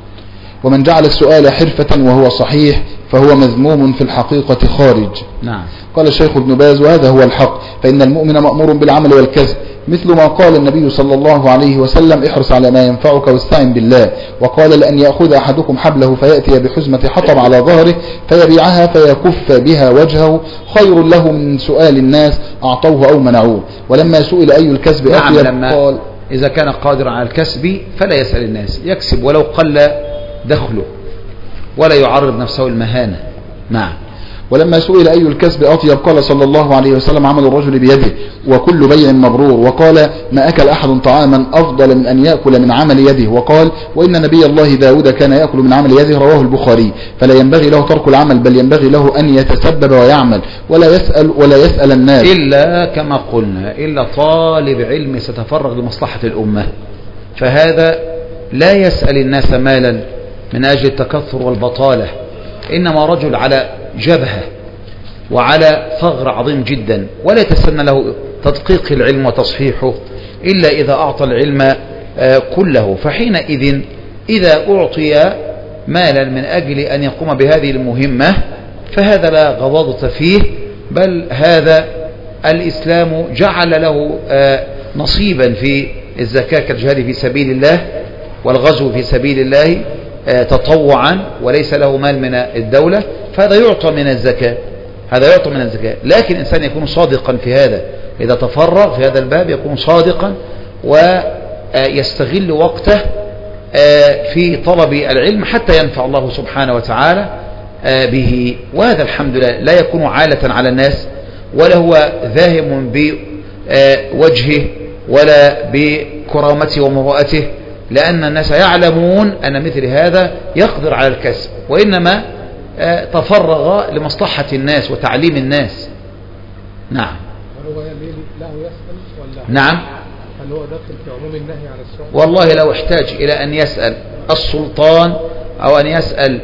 ومن جعل السؤال حرفة وهو صحيح فهو مذموم في الحقيقة خارج. نعم. قال الشيخ ابن باز وهذا هو الحق، فإن المؤمن مأمور بالعمل والكسب، مثل ما قال النبي صلى الله عليه وسلم احرص على ما ينفعك واستعن بالله. وقال لأن يأخذ أحدكم حبله فيأتي بحزمة حطب على ظهره فيبيعها فيكف بها وجهه خير له من سؤال الناس أعطوه أو منعوه. ولما سئل أي الكسب نعم، قال إذا كان قادرا على الكسب فلا يسأل الناس، يكسب ولو قل دخله ولا يعرض نفسه المهانة. نعم. ولما سئل أي الكسب أطيب قال صلى الله عليه وسلم عمل الرجل بيده وكل بيع مبرور. وقال ما أكل أحد طعاما أفضل من أن يأكل من عمل يده. وقال وإن نبي الله داود كان يأكل من عمل يده، رواه البخاري. فلا ينبغي له ترك العمل، بل ينبغي له أن يتسبب ويعمل ولا يسأل الناس، إلا كما قلنا إلا طالب علم ستفرغ لمصلحة الأمة، فهذا لا يسأل الناس مالا من أجل التكثر والبطالة، إنما رجل على جبهة وعلى ثغر عظيم جدا ولا يتسنى له تدقيق العلم وتصحيحه إلا إذا أعطى العلم كله. فحينئذ إذا أعطي مالا من أجل أن يقوم بهذه المهمة فهذا لا غضاضة فيه، بل هذا الإسلام جعل له نصيبا في الزكاة كالجهاد في سبيل الله والغزو في سبيل الله تطوعا، وليس له مال من الدولة، فهذا يعطى من الزكاة، هذا يعطى من الزكاة. لكن الإنسان يكون صادقا في هذا، إذا تفرغ في هذا الباب يكون صادقا ويستغل وقته في طلب العلم حتى ينفع الله سبحانه وتعالى به. وهذا الحمد لله لا يكون عالة على الناس ولا هو ذاهم بوجهه ولا بكرامته ومروءته، لأن الناس يعلمون أن مثل هذا يقدر على الكسب، وإنما تفرغ لمصلحة الناس وتعليم الناس. نعم. هل هو له يسأل ولا؟ نعم. هل هو داخل في عموم النهي على السؤال؟ والله لو احتاج إلى أن يسأل السلطان أو أن يسأل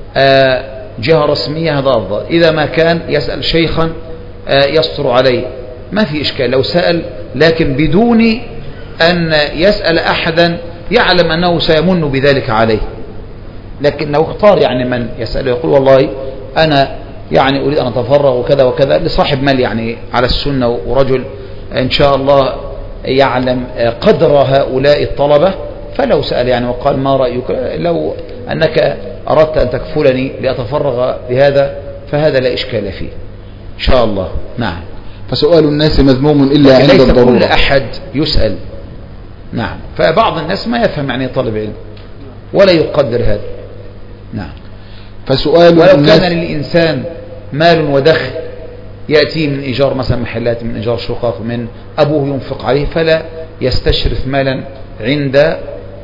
جهة رسمية هذا أفضل. إذا ما كان يسأل شيخا يستر عليه ما في إشكال لو سأل، لكن بدون أن يسأل أحدا يعلم أنه سيمن بذلك عليه. لكن لو اختار يعني من يسأل يقول والله أنا يعني أريد أن أتفرغ وكذا وكذا لصاحب مال يعني على السنة ورجل إن شاء الله يعلم قدر هؤلاء الطلبة، فلو سأل يعني وقال ما رأيك لو أنك أردت أن تكفلني لأتفرغ بهذا فهذا لا إشكال فيه إن شاء الله. نعم. فسؤال الناس مذموم إلا عند الضرورة، ليس كل أحد يسأل. نعم. فبعض الناس ما يفهم يعني طالب علم ولا يقدر هذا. نعم. فسؤال ولو كان للإنسان مال ودخل يأتي من إيجار مثلا محلات، من إيجار شقق، من أبوه ينفق عليه، فلا يستشرف مالا عند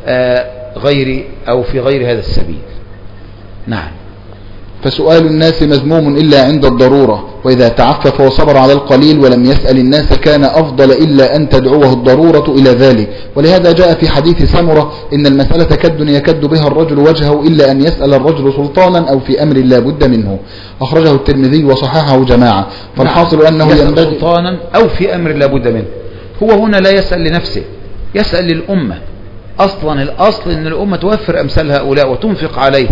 غير أو في غير هذا السبيل. نعم. فسؤال الناس مذموم إلا عند الضرورة، وإذا تعفف وصبر على القليل ولم يسأل الناس كان أفضل إلا أن تدعوه الضرورة إلى ذلك. ولهذا جاء في حديث سمرة إن المسألة كد يكد بها الرجل وجهه إلا أن يسأل الرجل سلطانا أو في أمر لا بد منه. أخرجه الترمذي وصححه جماعة. فالحاصل أنه يسأل سلطانا أو في أمر لا بد منه. هو هنا لا يسأل لنفسه، يسأل للأمة. أصلا الأصل أن الأمة توفر أمثال هؤلاء وتنفق عليه.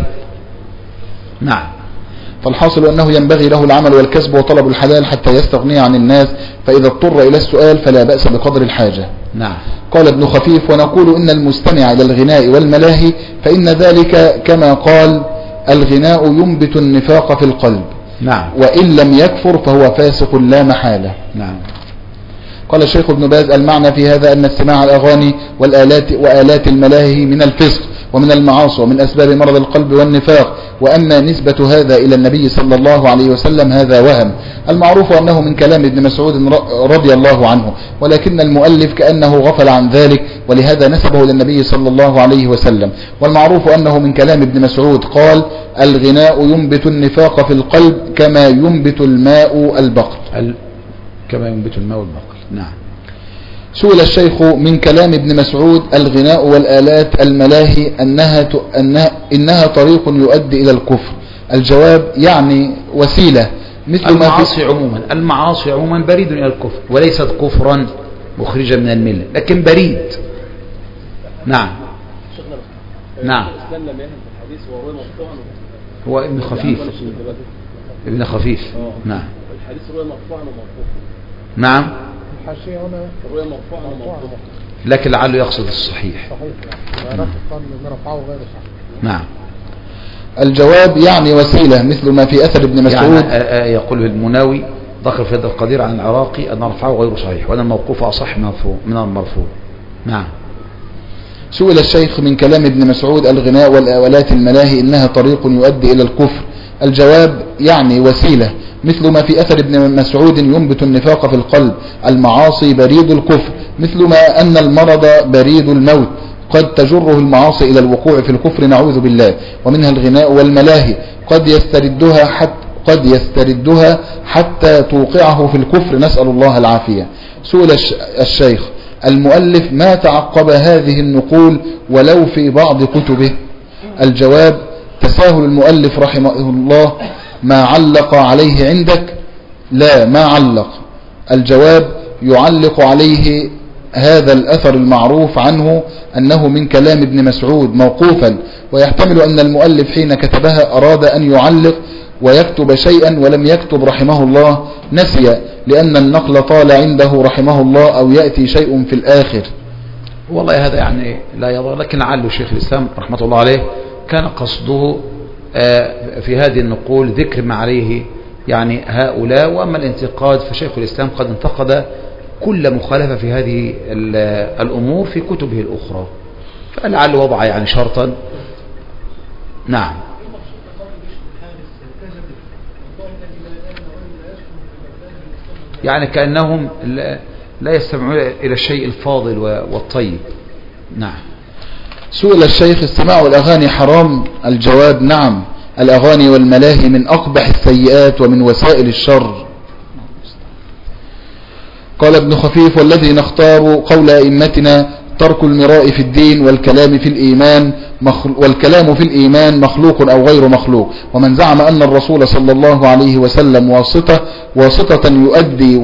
نعم. فالحاصل أنه ينبغي له العمل والكسب وطلب الحلال حتى يستغني عن الناس، فإذا اضطر إلى السؤال فلا بأس بقدر الحاجة. نعم. قال ابن خفيف ونقول إن المستمع إلى الغناء والملاهي فإن ذلك كما قال الغناء ينبت النفاق في القلب. نعم. وإن لم يكفر فهو فاسق لا محالة. نعم. قال الشيخ ابن باز: المعنى في هذا أن استماع الأغاني وآلات الملاهي من الفسق ومن المعاصي ومن أسباب مرض القلب والنفاق، وأما نسبة هذا إلى النبي صلى الله عليه وسلم هذا وهم. المعروف أنه من كلام ابن مسعود رضي الله عنه، ولكن المؤلف كأنه غفل عن ذلك ولهذا نسبه إلى النبي صلى الله عليه وسلم. والمعروف أنه من كلام ابن مسعود قال: الغناء ينبت النفاق في القلب كما ينبت الماء البقل. كما ينبت الماء البقل. نعم. سئل الشيخ: من كلام ابن مسعود الغناء والآلات الملاهي إنها طريق يؤدي إلى الكفر، الجواب: يعني وسيلة مثل المعاصي عموما بريد إلى الكفر، وليست كفرا مخرجا من الملة، لكن بريد. نعم. نعم. هو ابن خفيف. نعم. الحديث رواه مرفوعا وموقوفا. نعم. الحاشية هنا رواه مرفوعا وموقوفا، لكن لعله يقصد الصحيح. نعم. الجواب: يعني وسيلة مثل ما في أثر ابن مسعود. يعني يقول المناوي ذكر في هذا القدير عن العراقي أن رفعه غير صحيح، وأن الموقوف أصح من المرفوع. نعم. سئل الشيخ: من كلام ابن مسعود الغناء والآلات الملاهي إنها طريق يؤدي إلى الكفر، الجواب: يعني وسيلة مثل ما في أثر ابن مسعود ينبت النفاق في القلب. المعاصي بريد الكفر، مثل ما أن المرض بريد الموت، قد تجره المعاصي إلى الوقوع في الكفر نعوذ بالله. ومنها الغناء والملاهي قد يستردها حتى توقعه في الكفر، نسأل الله العافية. سئل الشيخ المؤلف: ما تعقب هذه النقول ولو في بعض كتبه؟ الجواب: تساهل المؤلف رحمه الله. ما علق عليه عندك؟ لا، ما علق. الجواب: يعلق عليه هذا الأثر المعروف عنه أنه من كلام ابن مسعود موقوفا، ويحتمل أن المؤلف حين كتبها أراد أن يعلق ويكتب شيئا ولم يكتب رحمه الله، نسي، لأن النقل طال عنده رحمه الله أو يأتي شيء في الآخر. والله هذا يعني لا يضر، لكن لعله شيخ الإسلام رحمة الله عليه كان قصده في هذه النقول ذكر ما عليه يعني هؤلاء، وأما الانتقاد فشيخ الإسلام قد انتقد كل مخالفة في هذه الأمور في كتبه الأخرى، فلعل وضع يعني شرطا. نعم. يعني كأنهم لا يستمعون إلى الشيء الفاضل والطيب. نعم. سئل الشيخ: استماع الأغاني حرام؟ الجواب: نعم، الأغاني والملاهي من أقبح السيئات ومن وسائل الشر. قال ابن خفيف: والذي نختار قول أئمتنا ترك المراء في الدين والكلام في الإيمان مخلوق أو غير مخلوق. ومن زعم أن الرسول صلى الله عليه وسلم واسطة يؤدي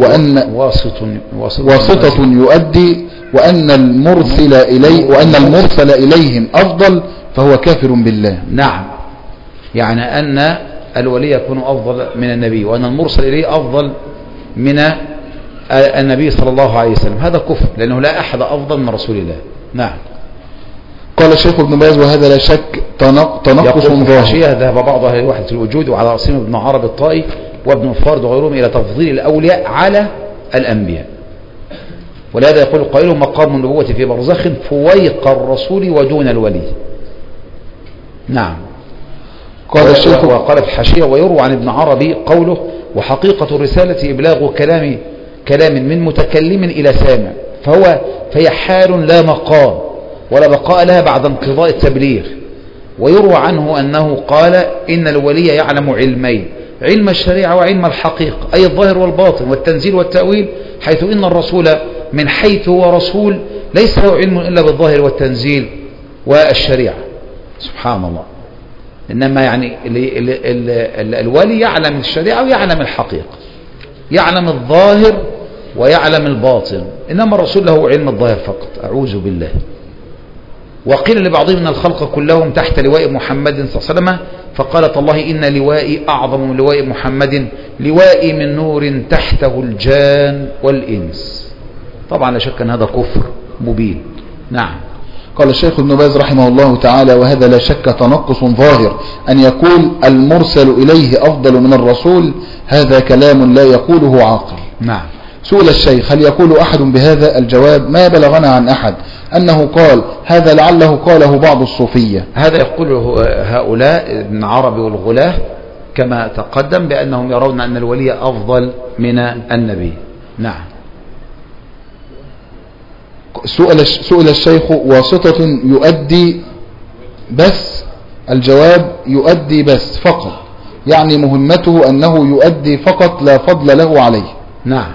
وأن المرسل إليهم أفضل فهو كافر بالله. نعم، يعني أن الولي يكون أفضل من النبي، وأن المرسل إليه أفضل من النبي صلى الله عليه وسلم، هذا كفر، لأنه لا أحد أفضل من رسول الله. نعم. قال الشيخ ابن باز: وهذا لا شك تنقص ظاهر. ذهب بعض أهل وحدة الوجود وعلى رأسهم ابن عربي الطائي وابن الفارد وغيرهم إلى تفضيل الأولياء على الأنبياء، ولهذا يقول قائلهم: مقام النبوة في برزخ فويق الرسول ودون الولي. نعم. قال الشيخ وقال في الحاشية: ويروى عن ابن عربي قوله: وحقيقة الرسالة إبلاغ كلام من متكلم إلى سامع، فهي حال لا مقام ولا بقاء لها بعد انقضاء التبليغ. ويروى عنه أنه قال: إن الولي يعلم علمين، علم الشريعة وعلم الحقيقة، أي الظاهر والباطن والتنزيل والتأويل، حيث إن الرسول من حيث هو رسول ليس له علم إلا بالظاهر والتنزيل والشريعة. سبحان الله. إنما يعني الولي يعلم الشريعة ويعلم الحقيقة، يعلم الظاهر ويعلم الباطن، إنما الرسول له علم الظاهر فقط. أعوذ بالله. وقيل لبعضهم من الخلق كلهم تحت لواء محمد صلى الله عليه وسلم، فقالت الله: إن لوائي أعظم من لواء محمد، لوائي من نور تحته الجان والإنس. طبعا لا شك أن هذا كفر مبين. نعم. قال الشيخ ابن باز رحمه الله تعالى: وهذا لا شك تنقص ظاهر، أن يقول المرسل إليه أفضل من الرسول، هذا كلام لا يقوله عاقل. نعم. سئل الشيخ هل يقول أحد بهذا؟ الجواب ما بلغنا عن أحد أنه قال هذا، لعله قاله بعض الصوفية. هذا يقوله هؤلاء ابن عربي والغلاة كما تقدم بأنهم يرون أن الولي أفضل من النبي. نعم. سئل الشيخ واسطة يؤدي بس؟ الجواب يؤدي بس فقط، يعني مهمته أنه يؤدي فقط لا فضل له عليه. نعم.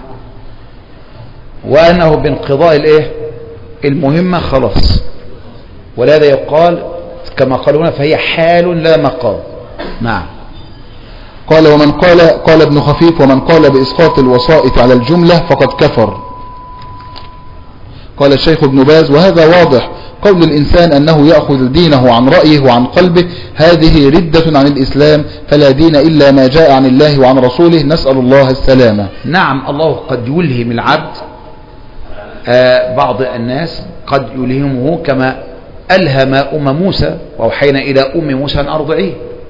وأنه بانقضاء المهمة خلاص، ولهذا يقال كما قالوا فهي حال لا مقام. نعم. قال ومن قال ابن خفيف ومن قال بإسقاط الوسائط على الجملة فقد كفر. قال الشيخ ابن باز وهذا واضح، قول الإنسان أنه يأخذ دينه عن رأيه وعن قلبه هذه ردة عن الإسلام، فلا دين إلا ما جاء عن الله وعن رسوله، نسأل الله السلامة. نعم. الله قد يلهم العبد، بعض الناس قد يلهمه كما ألهم أم موسى وأوحينا إلى أم موسى أن أرضعيه.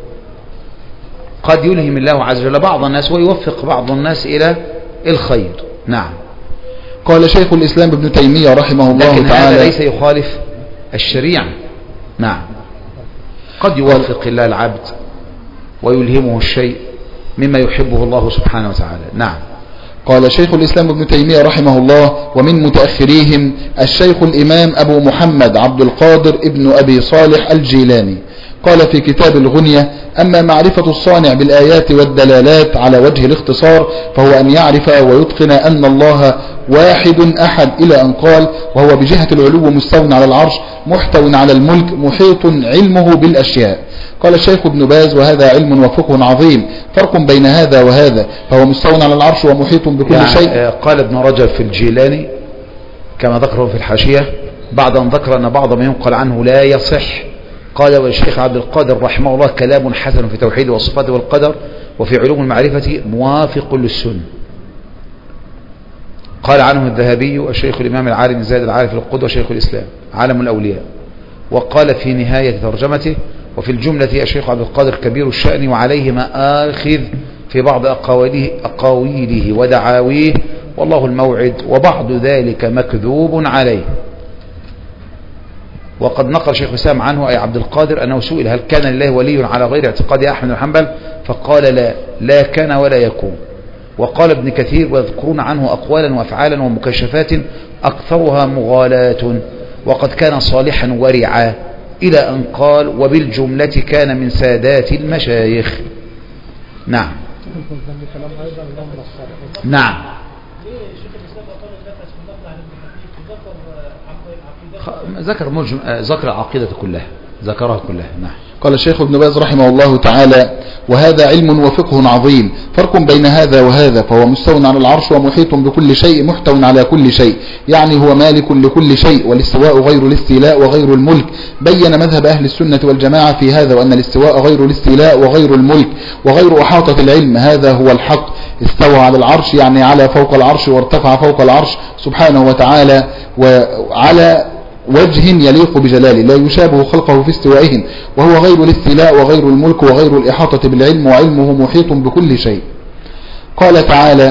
قد يلهم الله عز وجل بعض الناس ويوفق بعض الناس إلى الخير. نعم. قال شيخ الإسلام ابن تيمية رحمه الله لكن تعالى هذا ليس يخالف الشريعة. نعم. قد يوفق الله العبد ويلهمه الشيء مما يحبه الله سبحانه وتعالى. نعم. قال شيخ الإسلام ابن تيمية رحمه الله ومن متأخريهم الشيخ الإمام أبو محمد عبد القادر ابن أبي صالح الجيلاني، قال في كتاب الغنية أما معرفة الصانع بالآيات والدلالات على وجه الاختصار فهو أن يعرف ويتقن أن الله واحد أحد، إلى أن قال وهو بجهة العلو مستو على العرش محتو على الملك محيط علمه بالأشياء. قال الشيخ ابن باز وهذا علم وفقه عظيم، فرق بين هذا وهذا، فهو مستو على العرش ومحيط بكل شيء. قال ابن رجب في الجيلاني كما ذكره في الحاشية بعد أن ذكر أن بعض ما ينقل عنه لا يصح، قال والشيخ عبد القادر رحمه الله كلام حسن في توحيد والصفات والقدر وفي علوم المعرفة موافق للسنة. قال عنه الذهبي الشيخ الإمام العالم زاد العارف القدوة شيخ الإسلام عالم الأولياء. وقال في نهاية ترجمته وفي الجملة الشيخ عبد القادر كبير الشأن وعليه مآخذ في بعض أقاويله ودعاويه والله الموعد وبعض ذلك مكذوب عليه. وقد نقل شيخ الإسلام عنه أي عبد القادر أنه سئل هل كان لله ولي على غير اعتقاد أحمد بن حنبل فقال لا كان ولا يكون. وقال ابن كثير ويذكرون عنه أقوالا وأفعالا ومكشفات أكثرها مغالاة وقد كان صالحا ورعا، إلى أن قال وبالجملة كان من سادات المشايخ. نعم. نعم. ذكر العقيدة كلها، ذكرها كلها. نعم. قال الشيخ ابن باز رحمه الله تعالى وهذا علم وفقه عظيم، فرق بين هذا وهذا، فهو مستو على العرش ومحيط بكل شيء محتو على كل شيء، يعني هو مالك لكل شيء، والاستواء غير الاستيلاء وغير الملك. بين مذهب أهل السنة والجماعة في هذا وأن الاستواء غير الاستيلاء وغير الملك وغير أحاطة العلم، هذا هو الحق. استوى على العرش يعني على فوق العرش وارتفع فوق العرش سبحانه وتعالى وعلى وجه يليق بجلاله لا يشابه خلقه في استوائهم، وهو غير الاستيلاء وغير الملك وغير الإحاطة بالعلم وعلمه محيط بكل شيء. قال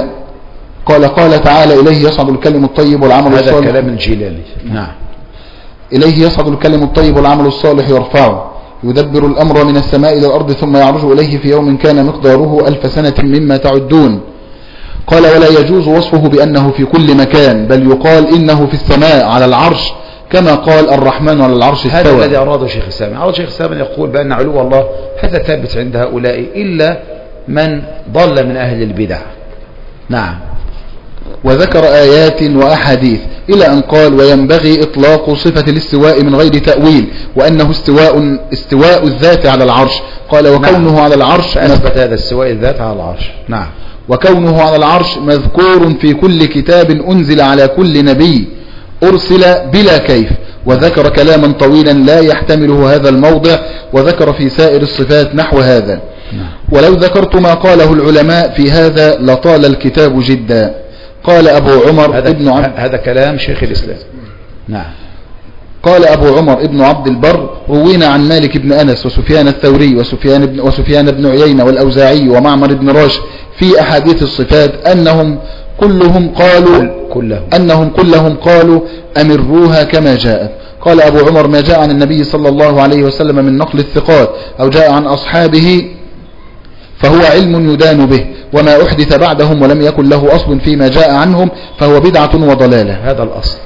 تعالى إليه يصعد الكلم الطيب والعمل الصالح. هذا كلام الجيلاني. نعم. إليه يصعد الكلم الطيب والعمل الصالح يرفعه، يدبر الأمر من السماء إلى الأرض ثم يعرج إليه في يوم كان مقداره 1000 سنة مما تعدون. قال ولا يجوز وصفه بأنه في كل مكان، بل يقال إنه في السماء على العرش كما قال الرحمن على العرش استوى. هذا الذي أراده شيخ الإسلام. أراد شيخ الإسلام يقول بأن علو الله هذا ثابت عند هؤلاء إلا من ضل من أهل البدع. نعم. وذكر آيات وأحاديث إلى أن قال وينبغي إطلاق صفة الاستواء من غير تأويل، وأنه استواء الذات على العرش. قال وكونه نعم. على العرش أثبت هذا استواء الذات على العرش. نعم. وكونه على العرش مذكور في كل كتاب أنزل على كل نبي أرسل بلا كيف، وذكر كلاما طويلا لا يحتمله هذا الموضع، وذكر في سائر الصفات نحو هذا. ولو ذكرت ما قاله العلماء في هذا لطال الكتاب جدا. قال أبو عمر هذا كلام شيخ الإسلام. نعم. قال أبو عمر ابن عبد البر روينا عن مالك بن أنس وسفيان الثوري وسفيان بن عيينة والأوزاعي ومعمر بن راشد في أحاديث الصفات أنهم أنهم كلهم قالوا أمروها كما جاءت. قال أبو عمر: ما جاء عن النبي صلى الله عليه وسلم من نقل الثقات أو جاء عن أصحابه فهو علم يدان به، وما أحدث بعدهم ولم يكن له أصل فيما جاء عنهم فهو بدعة وضلالة. هذا الأصل.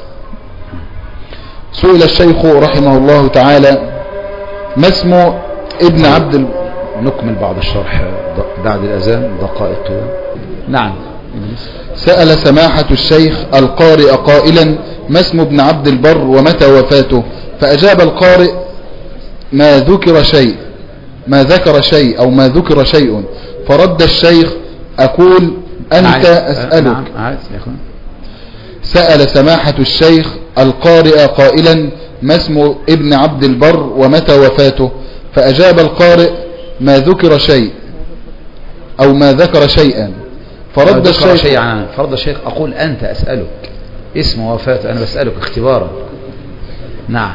سئل الشيخ رحمه الله تعالى: ما اسم ابن عبد نكمل بعد الشرح بعد الأذان دقائق كده. نعم. سأل سماحة الشيخ القارئ قائلا: ما اسم ابن عبد البر ومتى وفاته؟ فأجاب القارئ: ما ذكر شيء أو ما ذكر شيء. فرد الشيخ: أقول أنت أسألك. سأل سماحة الشيخ القارئ قائلا: ما اسم ابن عبد البر ومتى وفاته؟ فأجاب القارئ: ما ذكر شيء أو ما ذكر شيئا. فرد الشيخ: أقول أنت أسألك. اسم وفاته أنا بسألك اختبارا. نعم.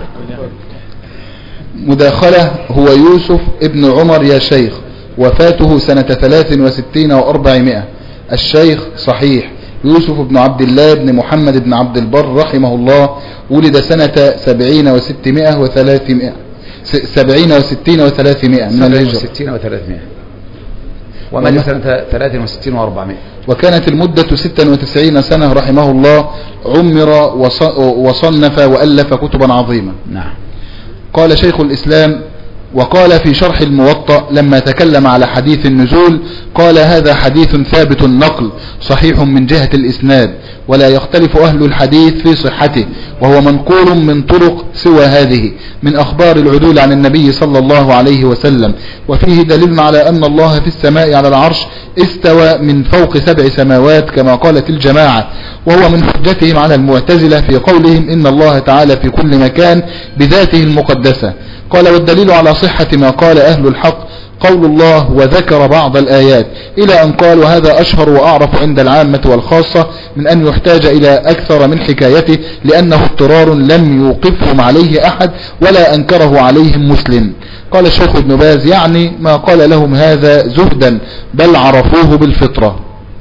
مداخلة: هو يوسف ابن عمر يا شيخ، وفاته سنة 63 و400. الشيخ: صحيح، يوسف بن عبد الله بن محمد بن عبد البر رحمه الله، ولد سنة 70 و600 و300 70 و60 و300 من الهجرة، 60 و300، ومات سنة 63 و400. وكانت المدة 96 سنة رحمه الله. عمر وصنف وألف كتبا عظيمة. نعم. قال شيخ الإسلام: وقال في شرح الموطأ لما تكلم على حديث النزول قال: هذا حديث ثابت النقل صحيح من جهة الإسناد، ولا يختلف أهل الحديث في صحته، وهو منقول من طرق سوى هذه من أخبار العدول عن النبي صلى الله عليه وسلم. وفيه دليل على أن الله في السماء على العرش استوى من فوق 7 سماوات كما قالت الجماعة، وهو من حجتهم على المعتزلة في قولهم إن الله تعالى في كل مكان بذاته المقدسة. قال: والدليل على صحة ما قال أهل الحق قول الله: وذكر بعض الآيات، إلى أن قالوا هذا أشهر وأعرف عند العامة والخاصة من أن يحتاج إلى أكثر من حكايته، لأنه اضطرار لم يوقفهم عليه أحد ولا أنكره عليهم مسلم. قال الشيخ ابن باز: يعني ما قال لهم هذا زهدا، بل عرفوه بالفطرة.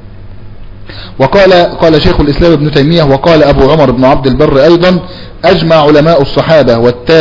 قال شيخ الإسلام ابن تيمية: وقال أبو عمر بن عبد البر أيضا: أجمع علماء الصحابة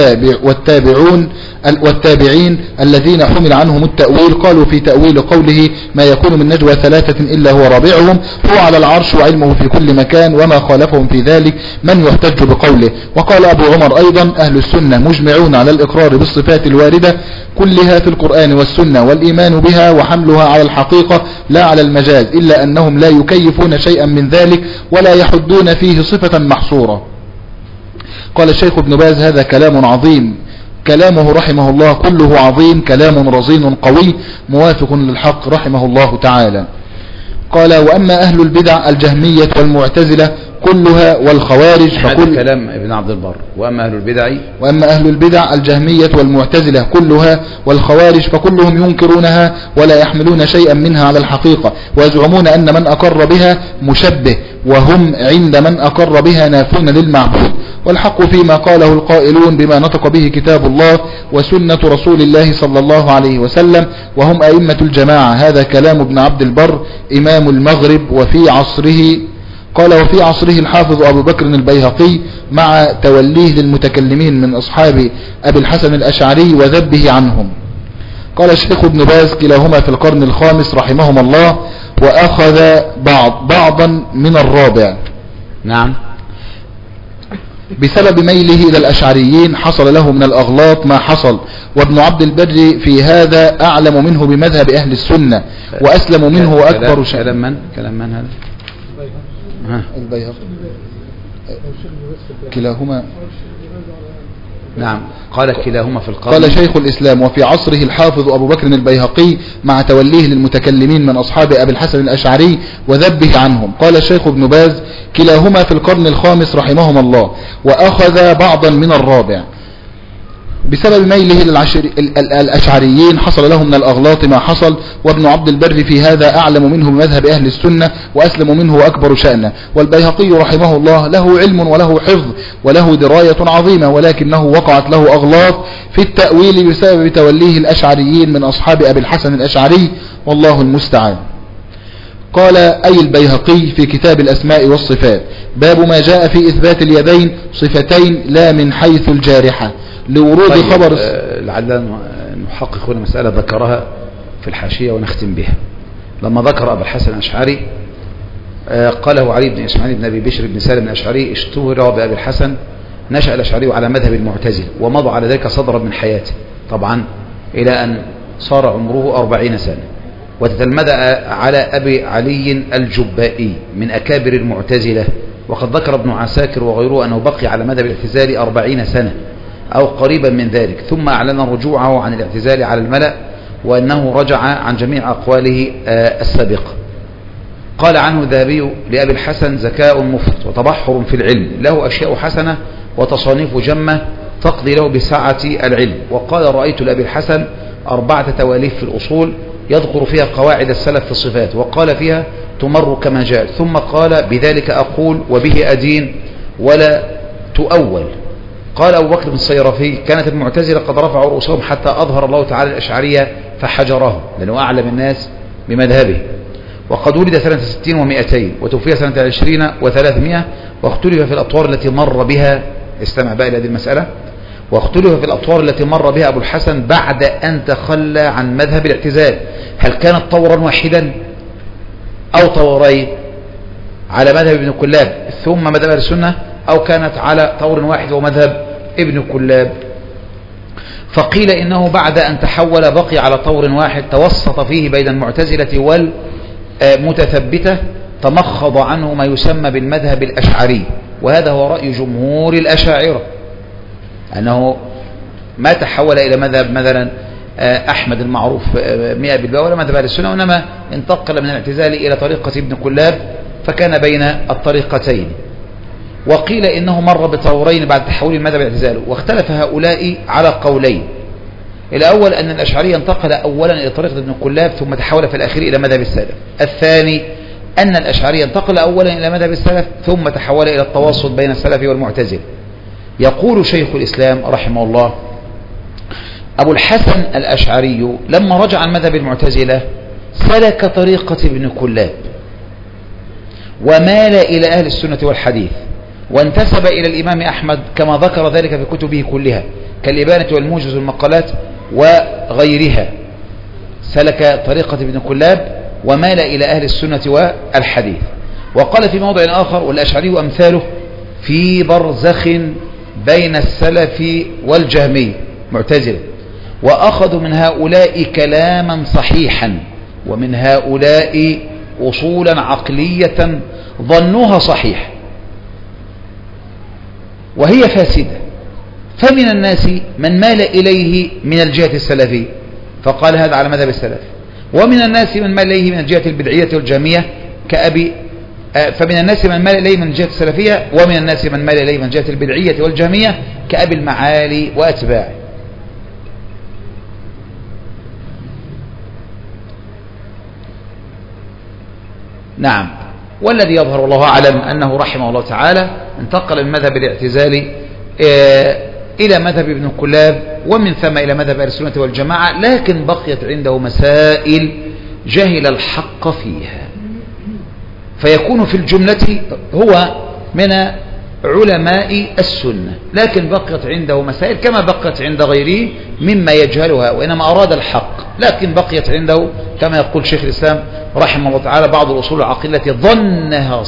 والتابعين الذين حمل عنهم التأويل قالوا في تأويل قوله: ما يكون من نجوى 3 إلا هو رابعهم هو على العرش وعلمه في كل مكان، وما خالفهم في ذلك من يحتج بقوله. وقال أبو عمر أيضا: أهل السنة مجمعون على الإقرار بالصفات الواردة كلها في القرآن والسنة والإيمان بها وحملها على الحقيقة لا على المجاز، إلا أنهم لا يكيفون شيئا من ذلك ولا يحدون فيه صفة محصورة. قال الشيخ ابن باز: هذا كلام عظيم، كلامه رحمه الله كله عظيم، كلام رزين قوي موافق للحق رحمه الله تعالى. قال: وأما أهل البدع الجهمية والمعتزلة كلها والخوارج هذا كلام ابن عبد البر. وأما أهل البدع الجهمية والمعتزلة كلها والخوارج فكلهم ينكرونها ولا يحملون شيئا منها على الحقيقة، ويزعمون أن من أقر بها مشبه، وهم عند من أقر بها نافون للمعبود. والحق فيما قاله القائلون بما نطق به كتاب الله وسنة رسول الله صلى الله عليه وسلم، وهم أئمة الجماعة. هذا كلام ابن عبد البر إمام المغرب. وفي عصره الحافظ أبو بكر البيهقي مع توليه للمتكلمين من أصحاب أبي الحسن الأشعري وذبه عنهم. قال الشيخ ابن باز: كلاهما في القرن الخامس رحمهما الله، وأخذ بعضا من الرابع. نعم. بسبب ميله إلى الأشعريين حصل له من الأغلاط ما حصل، وابن عبد البر في هذا أعلم منه بمذهب أهل السنة وأسلم منه وأكبر شأن. كلام من هذا؟ البيهقي. كلاهما. نعم. قال كلاهما في القرن. قال شيخ الإسلام: وفي عصره الحافظ أبو بكر البيهقي مع توليه للمتكلمين من أصحاب أبي الحسن الأشعري وذبه عنهم. قال الشيخ ابن باز: كلاهما في القرن الخامس رحمهما الله، وأخذ بعضا من الرابع. بسبب ميله للأشعريين حصل له من الأغلاط ما حصل، وابن عبد البر في هذا أعلم منه بمذهب أهل السنة وأسلم منه وأكبر شأنه. والبيهقي رحمه الله له علم وله حفظ وله دراية عظيمة، ولكنه وقعت له أغلاط في التأويل بسبب توليه الأشعريين من أصحاب أبي الحسن الأشعري، والله المستعان. قال أي البيهقي في كتاب الأسماء والصفات باب ما جاء في إثبات اليدين صفتين لا من حيث الجارحة لورود طيب خبر لعلنا نحقق هنا مسألة ذكرها في الحاشية ونختم بها. لما ذكر أبو الحسن الأشعري قاله علي بن إسماعيل بن أبي بشر بن سالم الأشعري اشتهر بأبي الحسن، نشأ الأشعري على مذهب المعتزلة ومضى على ذلك صدرا من حياته طبعا إلى أن صار عمره 40 سنة، وتتلمذ على أبي علي الجبائي من أكابر المعتزلة. وقد ذكر ابن عساكر وغيره أنه بقي على مذهب الاعتزال 40 سنة أو قريبا من ذلك، ثم أعلن رجوعه عن الاعتزال على الملأ وأنه رجع عن جميع أقواله السابقة. قال عنه الذهبي لأبي الحسن ذكاء مفرط وتبحر في العلم، له أشياء حسنة وتصانيف جمة تقضي له بسعة العلم. وقال رأيت لأبي الحسن 4 تواليف في الأصول يذكر فيها قواعد السلف في الصفات، وقال فيها تمر كما جاء، ثم قال بذلك أقول وبه أدين ولا تؤول. قال أبو بكر بن الصيرفي كانت المعتزلة قد رفعوا رؤوسهم حتى أظهر الله تعالى الأشعرية فحجره، لأنه أعلم الناس بمذهبه. وقد ولد سنة 60 و200 وتوفي سنة 20 و300، واختلف في الأطوار التي مر بها، استمع بقى إلى هذه المسألة، واختلف في الأطوار التي مر بها أبو الحسن بعد أن تخلى عن مذهب الاعتزال، هل كانت طورا واحدا أو طورين على مذهب ابن كلاب ثم مذهب السنة، أو كانت على طور واحد ومذهب ابن كلاب. فقيل إنه بعد أن تحول بقي على طور واحد توسط فيه بين المعتزلة والمتثبتة، تمخض عنه ما يسمى بالمذهب الأشعري، وهذا هو رأي جمهور الأشاعرة، أنه ما تحول إلى مذهب مثلا أحمد المعروف 100 بالباء ولا مذهب السنة، وإنما انتقل من الاعتزال إلى طريقة ابن كلاب فكان بين الطريقتين. وقيل إنه مر بطورين بعد تحويل المذهب الاعتزال، واختلف هؤلاء على قولين. الأول أن الأشعري انتقل أولا إلى طريقة ابن كلاب ثم تحول في الأخير إلى مذهب السلف. الثاني أن الأشعري انتقل أولا إلى مذهب السلف ثم تحول إلى التوسط بين السلف والمعتزل. يقول شيخ الإسلام رحمه الله أبو الحسن الأشعري لما رجع عن مذهب المعتزلة سلك طريقة ابن كلاب ومال إلى أهل السنة والحديث، وانتسب إلى الإمام أحمد كما ذكر ذلك في كتبه كلها كالإبانة والموجز والمقالات وغيرها. سلك طريقة ابن كلاب ومال إلى أهل السنة والحديث. وقال في موضع آخر والأشعري أمثاله في برزخ بين السلف والجهمي معتزلة، وأخذوا من هؤلاء كلاما صحيحا ومن هؤلاء أصولا عقلية ظنوها صحيح وهي فاسدة. فمن الناس من مال إليه من الجهة السلفية فقال هذا على مذهب السلف، ومن الناس من مال إليه من الجهة البدعية والجهمية فمن الناس من مال إليه من الجهة السلفية، ومن الناس من مال إليه من الجهة البدعية والجهمية كأبي المعالي وأتباعه. نعم. والذي يظهر والله أعلم أنه رحمه الله تعالى انتقل من مذهب الاعتزال إلى مذهب ابن كلاب ومن ثم إلى مذهب أهل السنة والجماعة، لكن بقيت عنده مسائل جهل الحق فيها، فيكون في الجملة هو من علماء السنة، لكن بقيت عنده مسائل كما بقيت عند غيره مما يجهلها، وإنما أراد الحق، لكن بقيت عنده كما يقول شيخ الإسلام رحمه الله تعالى بعض الأصول العقلية ظنها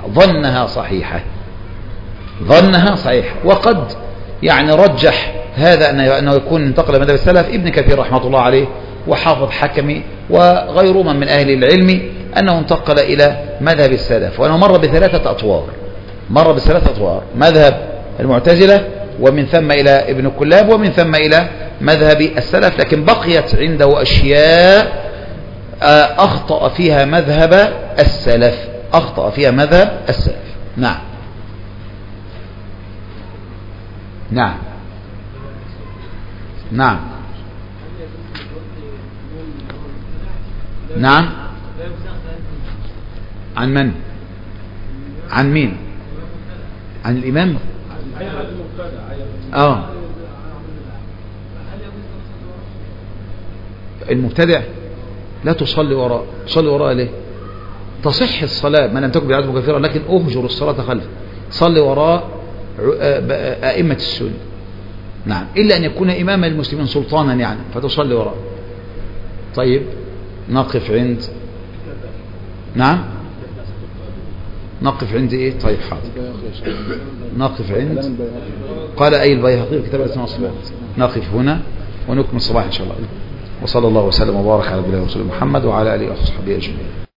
صحيحة. وقد يعني رجح هذا أنه يكون انتقل مذهب السلف ابن كثير رحمة الله عليه وحافظ حكمي وغيره من أهل العلم أنه انتقل إلى مذهب السلف، وأنه مر بثلاثة أطوار، مذهب المعتزلة ومن ثم إلى ابن كلاب ومن ثم إلى مذهب السلف، لكن بقيت عنده أشياء أخطأ فيها مذهب السلف. نعم. عن من؟ عن مين؟ عن الإمام؟ المبتدع لا تصلي وراء. تصلي وراء ليه؟ تصح الصلاة ما لم تكن بدعته مكفرة، لكن أهجر الصلاة خلفه، صلي وراء أئمة السنة. نعم، إلا أن يكون إمام المسلمين سلطانا يعني فتصلي وراء. طيب نقف عند، نعم نقف عند إيه؟ طيب حاضر، نقف عند قال أي البيهقي في كتاب الأسماء والصفات. نقف هنا ونكمل الصباح إن شاء الله. وصلى الله وسلم وبارك على نبينا محمد وعلى آله وصحبه أجمعين.